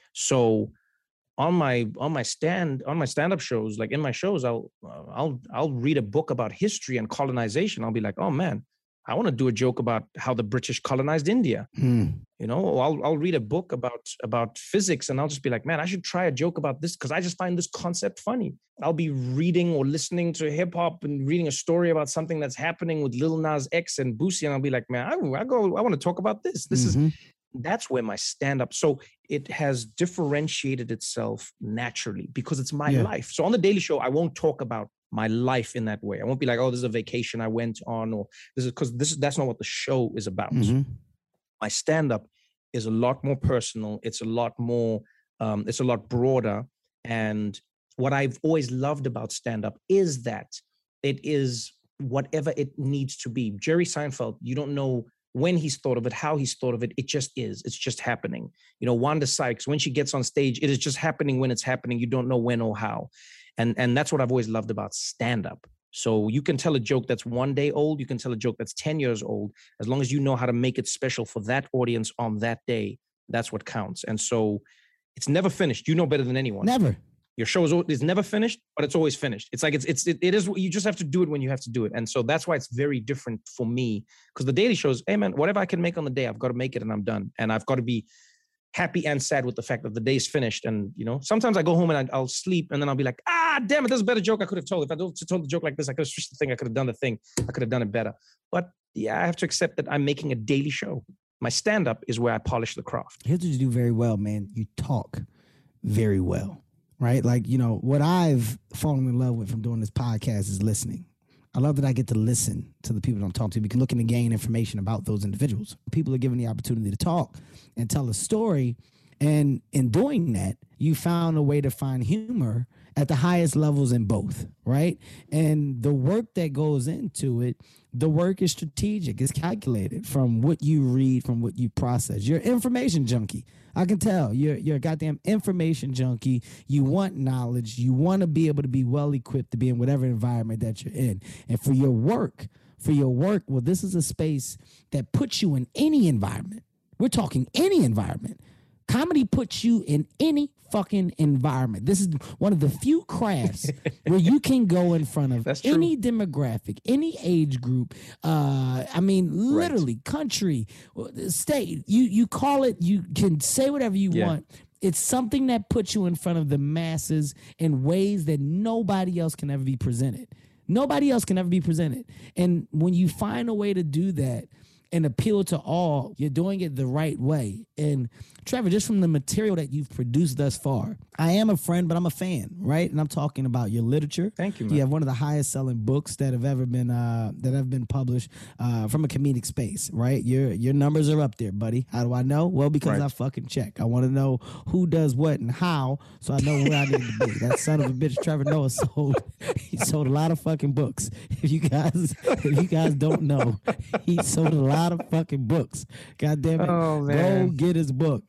So on my on my stand on my stand-up shows, like in my shows, I'll I'll I'll read a book about history and colonization. I'll be like, oh man, I want to do a joke about how the British colonized India.
Mm.
You know, I'll I'll read a book about about physics, and I'll just be like, man, I should try a joke about this because I just find this concept funny. I'll be reading or listening to hip hop and reading a story about something that's happening with Lil Nas X and Boosie, and I'll be like, man, I, I go, I want to talk about this. This
Mm-hmm.
is that's where my stand-up. So it has differentiated itself naturally because it's my
Yeah.
life. So on the Daily Show, I won't talk about my life in that way. I won't be like, oh, this is a vacation I went on, or this is because this is that's not what the show is about.
Mm-hmm.
My stand-up is a lot more personal. It's a lot more, um, it's a lot broader. And what I've always loved about stand-up is that it is whatever it needs to be. Jerry Seinfeld, you don't know when he's thought of it, how he's thought of it. It just is. It's just happening. You know, Wanda Sykes, when she gets on stage, it is just happening when it's happening. You don't know when or how. And, and that's what I've always loved about stand-up. So you can tell a joke that's one day old. You can tell a joke that's ten years old. As long as you know how to make it special for that audience on that day, that's what counts. And so it's never finished. You know better than anyone.
Never.
Your show is, is never finished, but it's always finished. It's like, it's, it's, it, it is, you just have to do it when you have to do it. And so that's why it's very different for me, because the Daily Show is, hey man, whatever I can make on the day, I've got to make it and I'm done. And I've got to be happy and sad with the fact that the day's finished. And, you know, sometimes I go home and I, I'll sleep and then I'll be like, ah, damn it, there's a better joke I could have told. If I told the joke like this, I could have switched the thing. I could have done the thing. I could have done it better. But yeah, I have to accept that I'm making a daily show. My stand-up is where I polish the craft.
Here's what you do very well, man. You talk very well, right? Like, you know, what I've fallen in love with from doing this podcast is listening. I love that I get to listen to the people that I'm talking to. We can look and gain information about those individuals. People are given the opportunity to talk and tell a story. And in doing that, you found a way to find humor at the highest levels in both, right? And the work that goes into it, the work is strategic. It's calculated from what you read, from what you process. You're an information junkie. I can tell. You're, you're a goddamn information junkie. You want knowledge. You want to be able to be well-equipped to be in whatever environment that you're in. And for your work, for your work, well, this is a space that puts you in any environment. We're talking any environment. Comedy puts you in any fucking environment. This is one of the few crafts where you can go in front of any demographic, any age group. Uh, I mean, literally, right. Country, state. You you call it. You can say whatever you yeah. want. It's something that puts you in front of the masses in ways that nobody else can ever be presented. Nobody else can ever be presented. And when you find a way to do that and appeal to all, you're doing it the right way. And Trevor, just from the material that you've produced thus far, I am a friend, but I'm a fan, right? And I'm talking about your literature.
Thank you, man.
You have one of the highest selling books that have ever been uh, that have been published uh, from a comedic space, right? Your your numbers are up there, buddy. How do I know? Well, because right. I fucking check. I want to know who does what and how, so I know where I need to be. That son of a bitch, Trevor Noah, sold he sold a lot of fucking books. If you guys if you guys don't know, he sold a lot of fucking books. God damn it.
Oh, man.
Go get his book.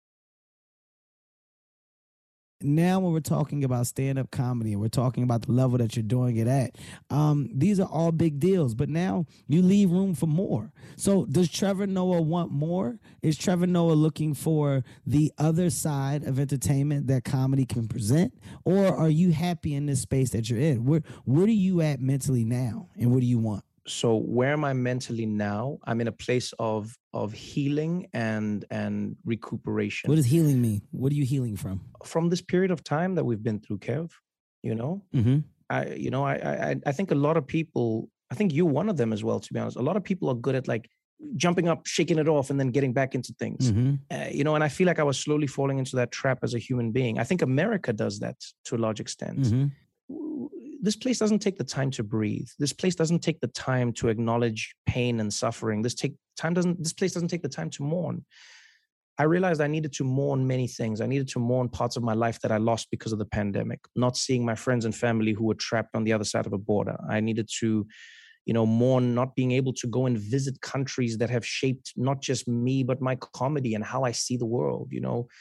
Now when we're talking about stand-up comedy and we're talking about the level that you're doing it at, um, these are all big deals. But now you leave room for more. So does Trevor Noah want more? Is Trevor Noah looking for the other side of entertainment that comedy can present? Or are you happy in this space that you're in? Where, where are you at mentally now? And what do you want?
So where am I mentally now? I'm in a place of of healing and and recuperation.
What does healing mean? What are you healing from?
From this period of time that we've been through, Kev. You know,
mm-hmm.
I you know I I I think a lot of people. I think you're one of them as well. To be honest, a lot of people are good at like jumping up, shaking it off, and then getting back into things.
Mm-hmm.
Uh, you know, and I feel like I was slowly falling into that trap as a human being. I think America does that to a large extent.
Mm-hmm.
This place doesn't take the time to breathe. This place doesn't take the time to acknowledge pain and suffering. This take time doesn't. This place doesn't take the time to mourn. I realized I needed to mourn many things. I needed to mourn parts of my life that I lost because of the pandemic. Not seeing my friends and family who were trapped on the other side of a border. I needed to, you know, mourn not being able to go and visit countries that have shaped not just me but my comedy and how I see the world. You know.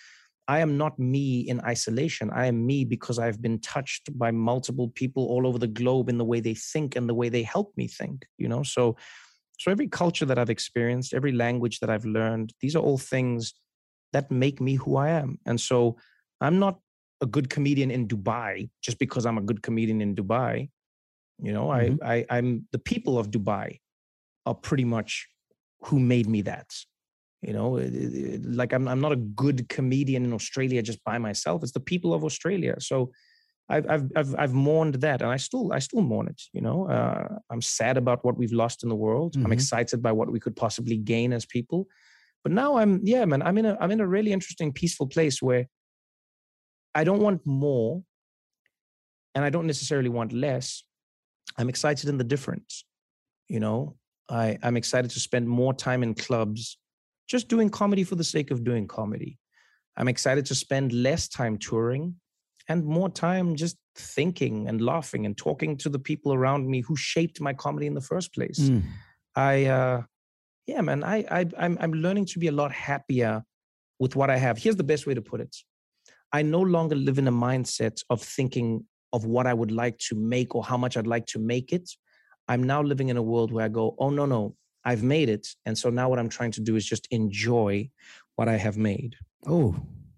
I am not me in isolation. I am me because I've been touched by multiple people all over the globe in the way they think and the way they help me think, you know? So, so every culture that I've experienced, every language that I've learned, these are all things that make me who I am. And so I'm not a good comedian in Dubai just because I'm a good comedian in Dubai. You know, mm-hmm. I, I, I'm the people of Dubai are pretty much who made me that. You know, it, it, like I'm, I'm not a good comedian in Australia just by myself. It's the people of Australia. So I've, I've, I've, I've mourned that, and I still, I still mourn it. You know, uh, I'm sad about what we've lost in the world. Mm-hmm. I'm excited by what we could possibly gain as people. But now I'm, yeah, man, I'm in a, I'm in a really interesting, peaceful place where I don't want more, and I don't necessarily want less. I'm excited in the difference. You know, I, I'm excited to spend more time in clubs just doing comedy for the sake of doing comedy. I'm excited to spend less time touring and more time just thinking and laughing and talking to the people around me who shaped my comedy in the first place. Mm. I, uh, yeah, man, I, I, I'm, I'm learning to be a lot happier with what I have. Here's the best way to put it. I no longer live in a mindset of thinking of what I would like to make or how much I'd like to make it. I'm now living in a world where I go, oh, no, no, I've made it. And so now what I'm trying to do is just enjoy what I have made.
Oh,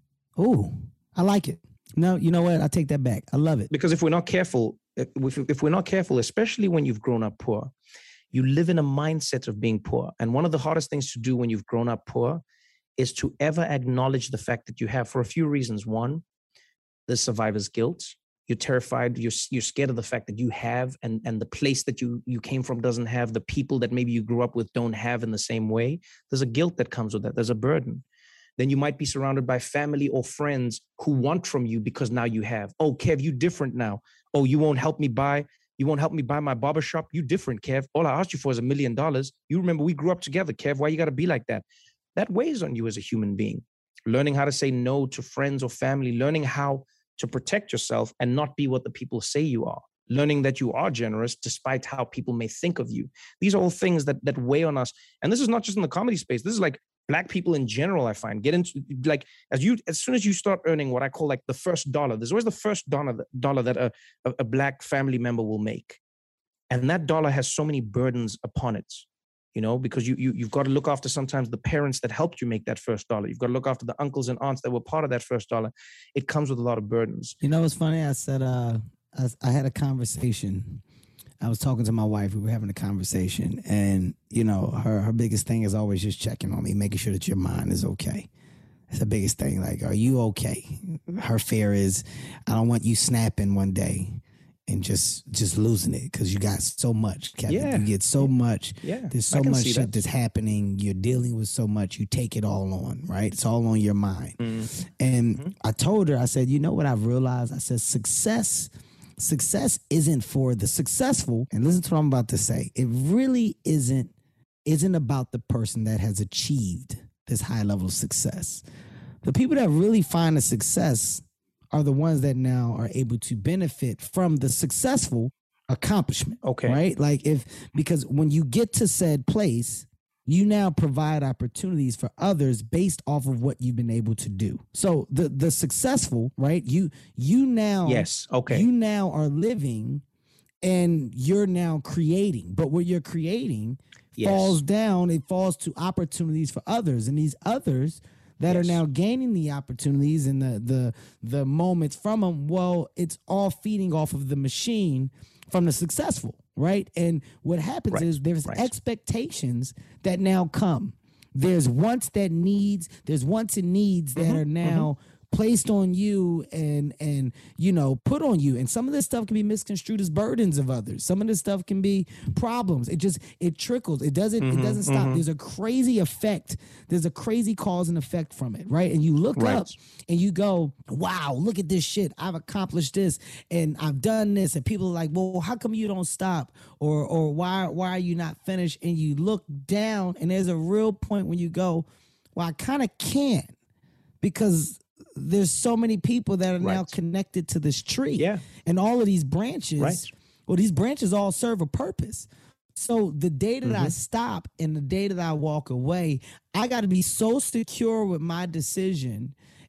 oh, I like it. No, you know what? I take that back. I love it.
Because if we're not careful, if, if we're not careful, especially when you've grown up poor, you live in a mindset of being poor. And one of the hardest things to do when you've grown up poor is to ever acknowledge the fact that you have, for a few reasons. One, the survivor's guilt. You're terrified. You're, you're scared of the fact that you have, and, and the place that you, you came from doesn't have, the people that maybe you grew up with don't have in the same way. There's a guilt that comes with that. There's a burden. Then you might be surrounded by family or friends who want from you because now you have. Oh, Kev, you different now. Oh, you won't help me buy, you won't help me buy my barbershop. You different, Kev. All I asked you for is a million dollars. You remember we grew up together, Kev. Why you got to be like that? That weighs on you as a human being. Learning how to say no to friends or family, learning how to protect yourself and not be what the people say you are, learning that you are generous despite how people may think of you. These are all things that that weigh on us. And this is not just in the comedy space. This is like Black people in general, I find, get into, like, as you, as soon as you start earning what I call like the first dollar, there's always the first dollar, dollar that a, a, a Black family member will make. And that dollar has so many burdens upon it. You know, because you, you, you've got to look after sometimes the parents that helped you make that first dollar. You've got to look after the uncles and aunts that were part of that first dollar. It comes with a lot of burdens.
You know, what's funny? I said, uh, I, I had a conversation. I was talking to my wife. We were having a conversation. And, you know, her, her biggest thing is always just checking on me, making sure that your mind is okay. That's the biggest thing. Like, are you okay? Her fear is, I don't want you snapping one day and just just losing it because you got so much, Kevin. Yeah. You get so much. Yeah. There's so much shit that. that's happening. You're dealing with so much. You take it all on, right? It's all on your mind. Mm. And mm-hmm. I told her, I said, you know what I've realized? I said, success, success isn't for the successful. And listen to what I'm about to say. It really isn't, isn't about the person that has achieved this high level of success. The people that really find a success are the ones that now are able to benefit from the successful accomplishment.
Okay.
Right? Like if, because when you get to said place, you now provide opportunities for others based off of what you've been able to do. So the, the successful, right? You, you now,
yes. Okay.
You now are living and you're now creating, but what you're creating yes. falls down. It falls to opportunities for others, and these others that yes. are now gaining the opportunities and the the the moments from them, well, it's all feeding off of the machine from the successful, right? And what happens right. is there's right. expectations that now come. There's wants that needs, there's wants and needs that mm-hmm. are now mm-hmm. placed on you and, and, you know, put on you. And some of this stuff can be misconstrued as burdens of others. Some of this stuff can be problems. It just, it trickles. It doesn't, mm-hmm, it doesn't stop. Mm-hmm. There's a crazy effect. There's a crazy cause and effect from it, right? And you look right. up and you go, wow, look at this shit. I've accomplished this and I've done this. And people are like, well, how come you don't stop? Or, or why, why are you not finished? And you look down and there's a real point when you go, well, I kind of can't, because there's so many people that are right. now connected to this tree.
Yeah. And
all of these branches, right. well, these branches all serve a purpose. So the day that mm-hmm. I stop and the day that I walk away, I got to be so secure with my decision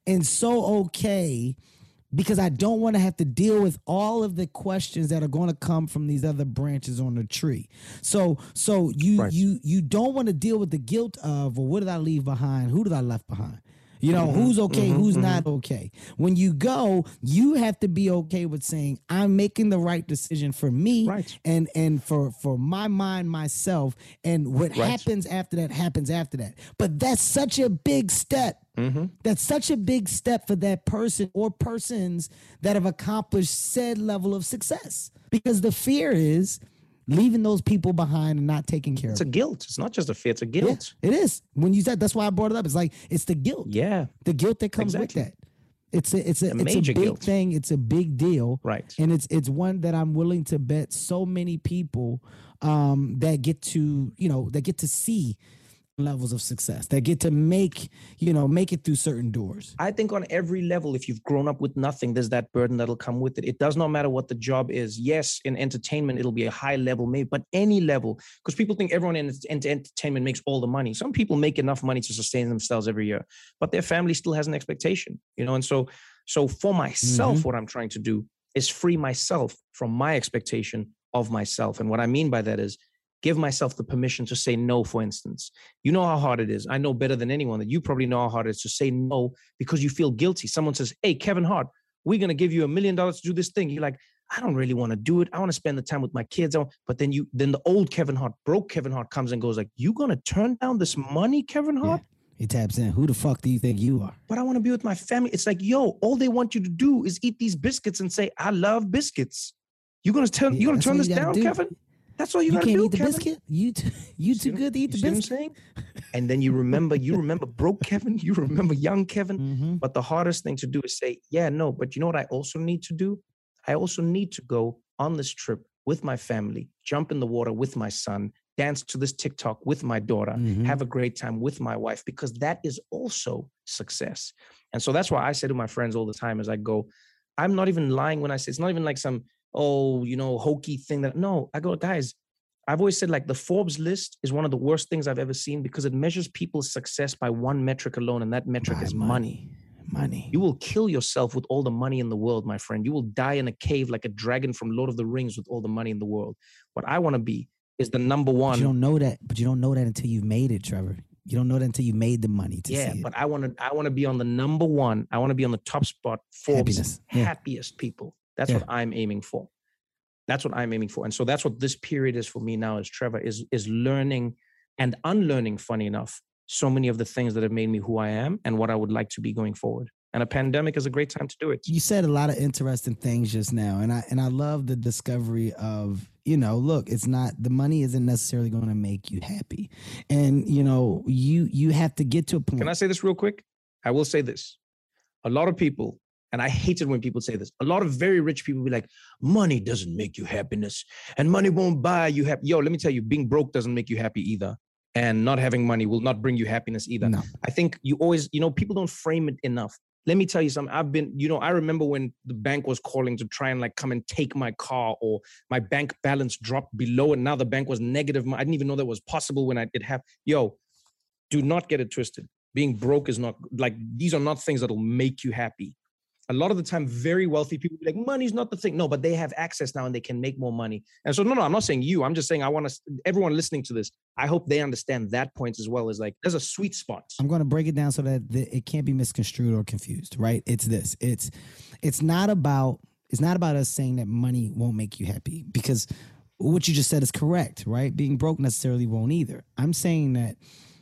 and so okay because I don't want to have to deal with all of the questions that are going to come from these other branches on the tree. So so you right. you you don't want to deal with the guilt of, well, what did I leave behind? Who did I left behind? You know, mm-hmm, who's okay, mm-hmm, who's mm-hmm. not okay. When you go, you have to be okay with saying, I'm making the right decision for me right. and and for, for my mind, myself. And what right. happens after that happens after that. But that's such a big step. Mm-hmm. That's such a big step for that person or persons that have accomplished said level of success. Because the fear is leaving those people behind and not taking care
it's
of
It's a guilt. It's not just a fear. It's a guilt.
Yeah, it is. When you said, that's why I brought it up. It's like, it's the guilt.
Yeah.
The guilt that comes
exactly.
with that. It's a, it's a,
a
it's a big
guilt.
thing. It's a big deal.
Right.
And it's, it's one that I'm willing to bet so many people um, that get to, you know, that get to see levels of success, that get to make, you know, make it through certain doors.
I think on every level, if you've grown up with nothing, there's that burden that'll come with it. It does not matter what the job is. Yes, in entertainment, it'll be a high level, maybe, but any level, because people think everyone in entertainment makes all the money. Some people make enough money to sustain themselves every year, but their family still has an expectation, you know? And so, so for myself, mm-hmm. what I'm trying to do is free myself from my expectation of myself. And what I mean by that is, give myself the permission to say no, for instance. You know how hard it is. I know better than anyone that you probably know how hard it is to say no because you feel guilty. Someone says, hey, Kevin Hart, we're going to give you a million dollars to do this thing. You're like, I don't really want to do it. I want to spend the time with my kids. But then you, then the old Kevin Hart, broke Kevin Hart comes and goes like, you going to turn down this money, Kevin Hart?
Yeah. He taps in. Who the fuck do you think you are?
But I want to be with my family. It's like, yo, all they want you to do is eat these biscuits and say, I love biscuits. You're going to tell, yeah, you're going to turn this down, do. Kevin? That's all you, you gotta
can't
do,
eat the
Kevin.
biscuit. You t- you too good to eat the biscuit.
And then you remember, you remember broke Kevin. You remember young Kevin. Mm-hmm. But the hardest thing to do is say, yeah, no. But you know what I also need to do? I also need to go on this trip with my family, jump in the water with my son, dance to this TikTok with my daughter, mm-hmm. have a great time with my wife, because that is also success. And so that's why I say to my friends all the time as I go, I'm not even lying when I say it's not even like some oh, you know, hokey thing that, no, I go, guys, I've always said like the Forbes list is one of the worst things I've ever seen because it measures people's success by one metric alone. And that metric by is money.
Money.
You will kill yourself with all the money in the world, my friend. You will die in a cave like a dragon from Lord of the Rings with all the money in the world. What I want to be is the number one.
But you don't know that, but you don't know that until you've made it, Trevor. You don't know that until you made the money to
yeah,
see it.
But I want to I want to be on the number one. I want to be on the top spot. Forbes yeah. happiest people. That's yeah. what I'm aiming for. That's what I'm aiming for. And so that's what this period is for me now as Trevor, is, is learning and unlearning, funny enough, so many of the things that have made me who I am and what I would like to be going forward. And a pandemic is a great time to do it.
You said a lot of interesting things just now. And I and I love the discovery of, you know, look, it's not, the money isn't necessarily going to make you happy. And, you know, you you have to get to a point.
Can I say this real quick? I will say this. A lot of people, and I hate it when people say this, a lot of very rich people be like, money doesn't make you happiness and money won't buy you happy. Yo, let me tell you, being broke doesn't make you happy either. And not having money will not bring you happiness either.
No.
I think you always, you know, people don't frame it enough. Let me tell you something. I've been, you know, I remember when the bank was calling to try and like come and take my car, or my bank balance dropped below and now the bank was negative. I didn't even know that was possible when I did have, yo, do not get it twisted. Being broke is not, like, these are not things that'll make you happy. A lot of the time, very wealthy people be like, money's not the thing. No, but they have access now and they can make more money. And so, no, no, I'm not saying you. I'm just saying I want to, everyone listening to this, I hope they understand that point as well, as like, there's a sweet spot.
I'm going to break it down so that the, it can't be misconstrued or confused, right? It's this. It's it's not about, it's not about us saying that money won't make you happy, because what you just said is correct, right? Being broke necessarily won't either. I'm saying that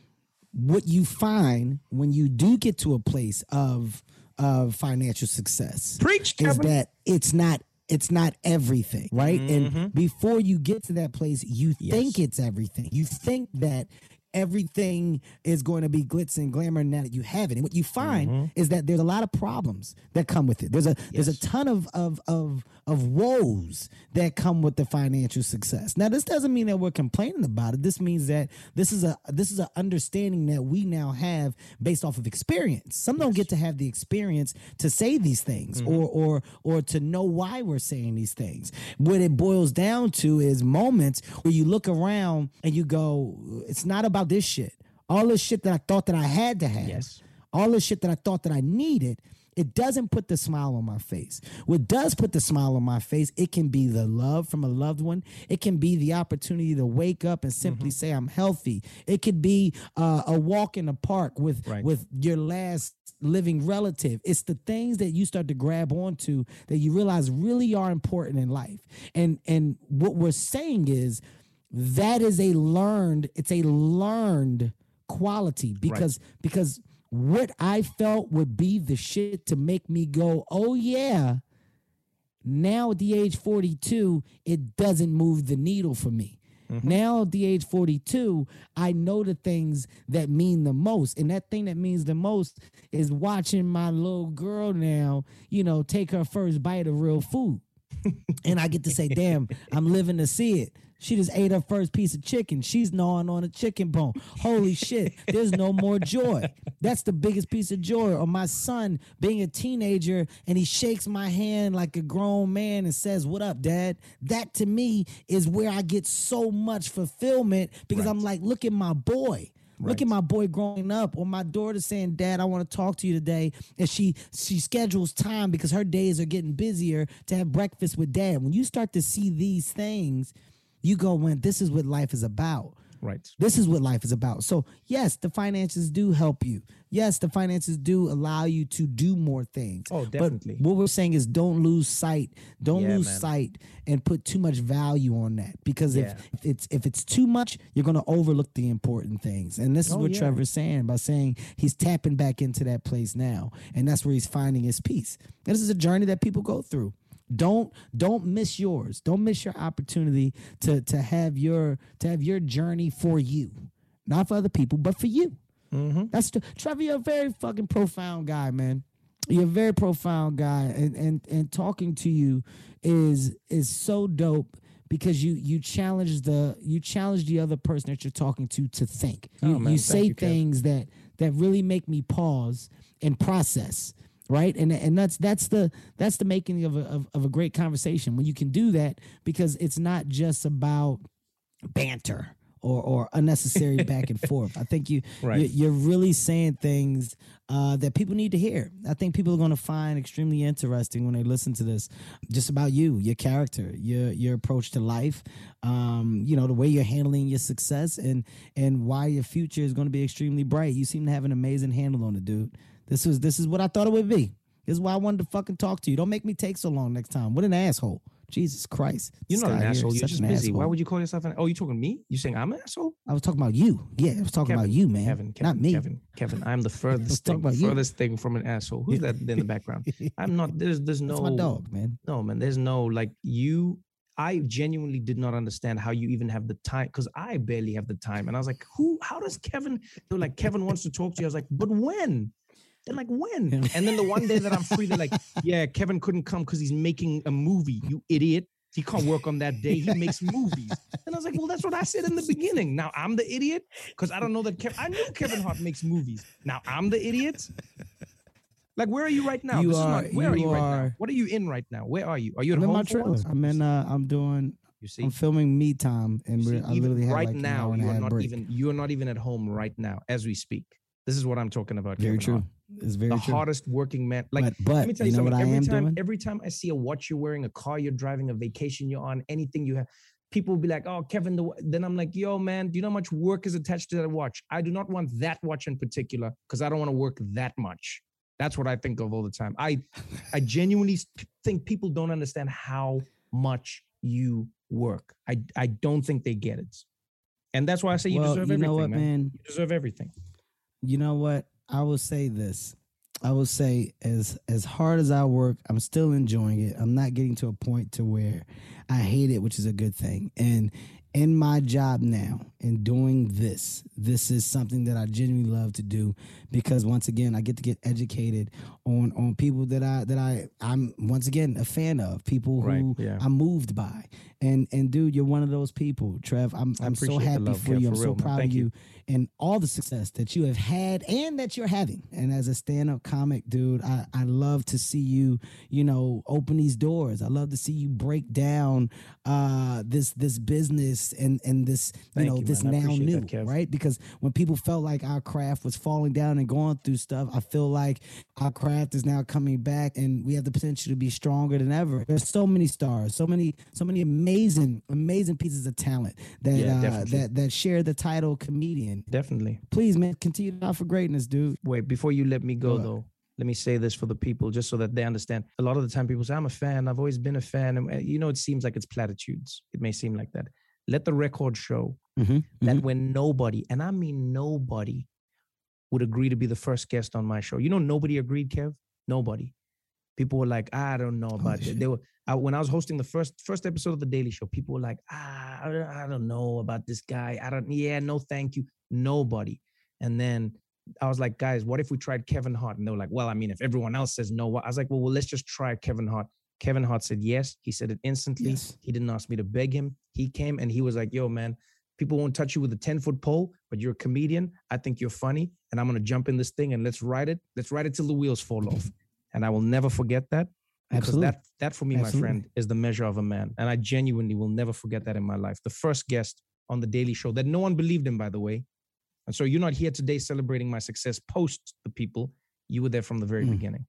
what you find when you do get to a place of of financial success
Preach,
is
Kevin.
that it's not it's not everything, right?
Mm-hmm.
And before you get to that place, you
Yes.
think it's everything. You think that everything is going to be glitz and glamour now that you have it. And what you find
Mm-hmm.
is that there's a lot of problems that come with it. There's a there's a
Yes.
ton of of of of woes that come with the financial success. Now, this doesn't mean that we're complaining about it. This means that this is a this is an understanding that we now have based off of experience. Some don't get to have the experience to say these things,
Mm-hmm.
or or or to know why we're saying these things. What it boils down to is moments where you look around and you go, it's not about this shit. All this shit that I thought that I had to have.
Yes.
all the shit that I thought that I needed, it doesn't put the smile on my face. What does put the smile on my face, it can be the love from a loved one. It can be the opportunity to wake up and simply mm-hmm. say I'm healthy. It could be uh, a walk in the park with, right. with your last living relative. It's the things that you start to grab onto that you realize really are important in life. And, and what we're saying is that is a learned, it's a learned quality because, right. because what I felt would be the shit to make me go, oh, yeah. Now at the age forty-two, it doesn't move the needle for me. Mm-hmm. Now at the age forty-two, I know the things that mean the most. And that thing that means the most is watching my little girl now, you know, take her first bite of real food. And I get to say, damn, I'm living to see it. She just ate her first piece of chicken. She's gnawing on a chicken bone. Holy shit, there's no more joy. That's the biggest piece of joy. Or my son being a teenager and he shakes my hand like a grown man and says, what up, Dad? That to me is where I get so much fulfillment because right. I'm like, look at my boy. Right. Look at my boy growing up, or my daughter saying, Dad, I want to talk to you today. And she she schedules time because her days are getting busier to have breakfast with Dad. When you start to see these things, you go, when this is what life is about.
Right.
This is what life is about. So, yes, the finances do help you. Yes, the finances do allow you to do more things.
Oh, definitely.
But what we're saying is don't lose sight. Don't
yeah,
lose
man.
sight and put too much value on that. Because
yeah.
if, if it's if it's too much, you're going to overlook the important things. And this is
oh,
what
yeah.
Trevor's saying by saying he's tapping back into that place now. And that's where he's finding his peace. And this is a journey that people go through. Don't don't miss yours. Don't miss your opportunity to to have your to have your journey for you, not for other people, but for you.
Mm-hmm.
That's the, Trevor. You're a very fucking profound guy, man. You're a very profound guy, and and and talking to you is is so dope because you you challenge the you challenge the other person that you're talking to to think. You,
oh, man,
you say
you,
things
Kev.
that that really make me pause and process. Right. And and that's that's the that's the making of a, of, of a great conversation when you can do that, because it's not just about banter or, or unnecessary back and forth. I think you,
right.
you you're really saying things uh, that people need to hear. I think people are going to find extremely interesting when they listen to this, just about you, your character, your your approach to life, um, you know, the way you're handling your success and and why your future is going to be extremely bright. You seem to have an amazing handle on it, dude. This was this is what I thought it would be. This is why I wanted to fucking talk to you. Don't make me take so long next time. What an asshole. Jesus Christ.
You're not an asshole. You're
Such
just
an
busy.
asshole.
Why would you call yourself an? Oh, you talking to me? You saying I'm an asshole?
I was talking about you. Yeah, I was talking
Kevin,
about you, man.
Kevin, Kevin,
not me.
Kevin, Kevin. I'm the furthest thing, furthest thing from an asshole. Who's that in the background? I'm not. There's there's no.
That's my dog, man.
No, man. There's no like you. I genuinely did not understand how you even have the time, because I barely have the time. And I was like, who? How does Kevin? They're like, Kevin wants to talk to you. I was like, but when? They're like, when? And then the one day that I'm free, they're like, yeah, Kevin couldn't come because he's making a movie. You idiot. He can't work on that day. He makes movies. And I was like, well, that's what I said in the beginning. Now I'm the idiot because I don't know that Kev- I knew Kevin Hart makes movies. Now I'm the idiot. Like, where are you right now?
You
this
are,
is not, where
you
are you
are,
right now? What are you in right now? Where are you? Are you at
I'm
home?
in my
for
trailer.
once?
I'm in. Uh, I'm doing.
You see,
I'm filming Me Time, and
See,
we're, I literally have
right
like an
now.
hour and
You
a
are
half
not
break.
even. You are not even at home right now as we speak. This is what I'm talking about.
Very
Kevin
true.
Hart.
It's very
the
true.
hardest working man. Like,
but, but
let me tell you,
you know
something.
what I
Every
am
time,
doing?
every time I see a watch you're wearing, a car you're driving, a vacation you're on, anything you have, people will be like, "Oh, Kevin." The, then I'm like, "Yo, man, do you know how much work is attached to that watch? I do not want that watch in particular because I don't want to work that much." That's what I think of all the time. I, I genuinely think people don't understand how much you work. I, I don't think they get it, and that's why I say you
well,
deserve
you
everything,
know what,
man.
man.
You deserve everything.
You know what? I will say this. I will say as as hard as I work, I'm still enjoying it. I'm not getting to a point to where I hate it, which is a good thing. And in my job now, in doing this, this is something that I genuinely love to do because once again, I get to get educated on on people that I that I I'm once again a fan of, people who
Right, yeah.
I'm moved by. And and dude, you're one of those people, Trev. I'm
I
I'm so
appreciate the
happy
love,
for
Kev,
you. I'm
for
so
real, man.
proud
Thank
of you.
you.
and all the success that you have had and that you're having. And as a stand-up comic, dude, I, I love to see you, you know, open these doors. I love to see you break down uh, this this business and and this, you
Thank
know,
you,
this
man. I
now
appreciate
new,
that, Kev.
right? Because when people felt like our craft was falling down and going through stuff, I feel like our craft is now coming back and we have the potential to be stronger than ever. There's so many stars, so many, so many amazing, amazing pieces of talent that
Yeah,
uh,
definitely.
that that share the title comedian.
Definitely.
Please, man, continue to out for greatness, dude.
Wait, before you let me go,
Go ahead.
though, let me say this for the people, just so that they understand. A lot of the time people say, I'm a fan. I've always been a fan. And, uh, you know, it seems like it's platitudes. It may seem like that. Let the record show
Mm-hmm.
that when nobody, and I mean nobody, would agree to be the first guest on my show. You know, nobody agreed, Kev. Nobody. People were like, I don't know about
Holy
it. They were I, when I was hosting the first first episode of the Daily Show. People were like, ah, I don't, I don't know about this guy. I don't. Yeah, no, thank you. Nobody. And then I was like, guys, what if we tried Kevin Hart? And they were like, well, I mean, if everyone else says no, I was like, well, well let's just try Kevin Hart. Kevin Hart said yes. He said it instantly.
Yes.
He didn't ask me to beg him. He came and he was like, yo, man, people won't touch you with a ten-foot pole, but you're a comedian. I think you're funny, and I'm going to jump in this thing and let's ride it. Let's ride it till the wheels fall off. And I will never forget that. Because
Absolutely.
that, that for me,
Absolutely.
my friend, is the measure of a man. And I genuinely will never forget that in my life. The first guest on the Daily Show that no one believed in, by the way. And so you're not here today celebrating my success post the people. You were there from the very
Mm.
beginning.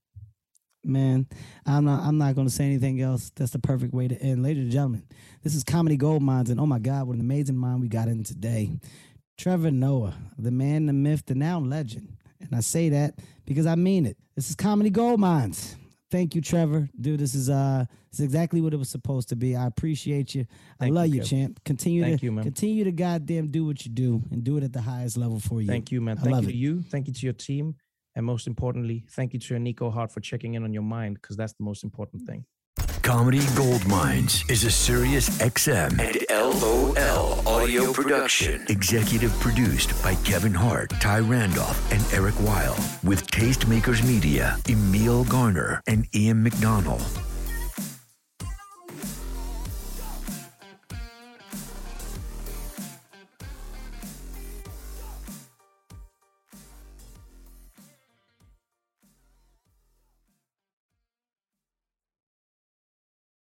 Man, I'm not I'm not going to say anything else. That's the perfect way to end. Ladies and gentlemen, this is Comedy Gold Mines, and oh my God, what an amazing mind we got in today. Trevor Noah, the man, the myth, the now legend. And I say that because I mean it. This is Comedy Gold Mines. Thank you, Trevor. Dude, this is uh this is exactly what it was supposed to be. I appreciate you. I
Thank
love
you,
you,
Kev.
champ. Continue
Thank
to
you, man.
continue to goddamn do what you do and do it at the highest level for you.
Thank you, man.
I
Thank
love
you
it.
to you. Thank you to your team. And most importantly, thank you to Nico Hart for checking in on your mind, because that's the most important thing.
Comedy Gold Mines is a Sirius X M and L O L audio production. Executive produced by Kevin Hart, Ty Randolph, and Eric Weil. With Tastemakers Media, Emil Garner, and Ian McDonald.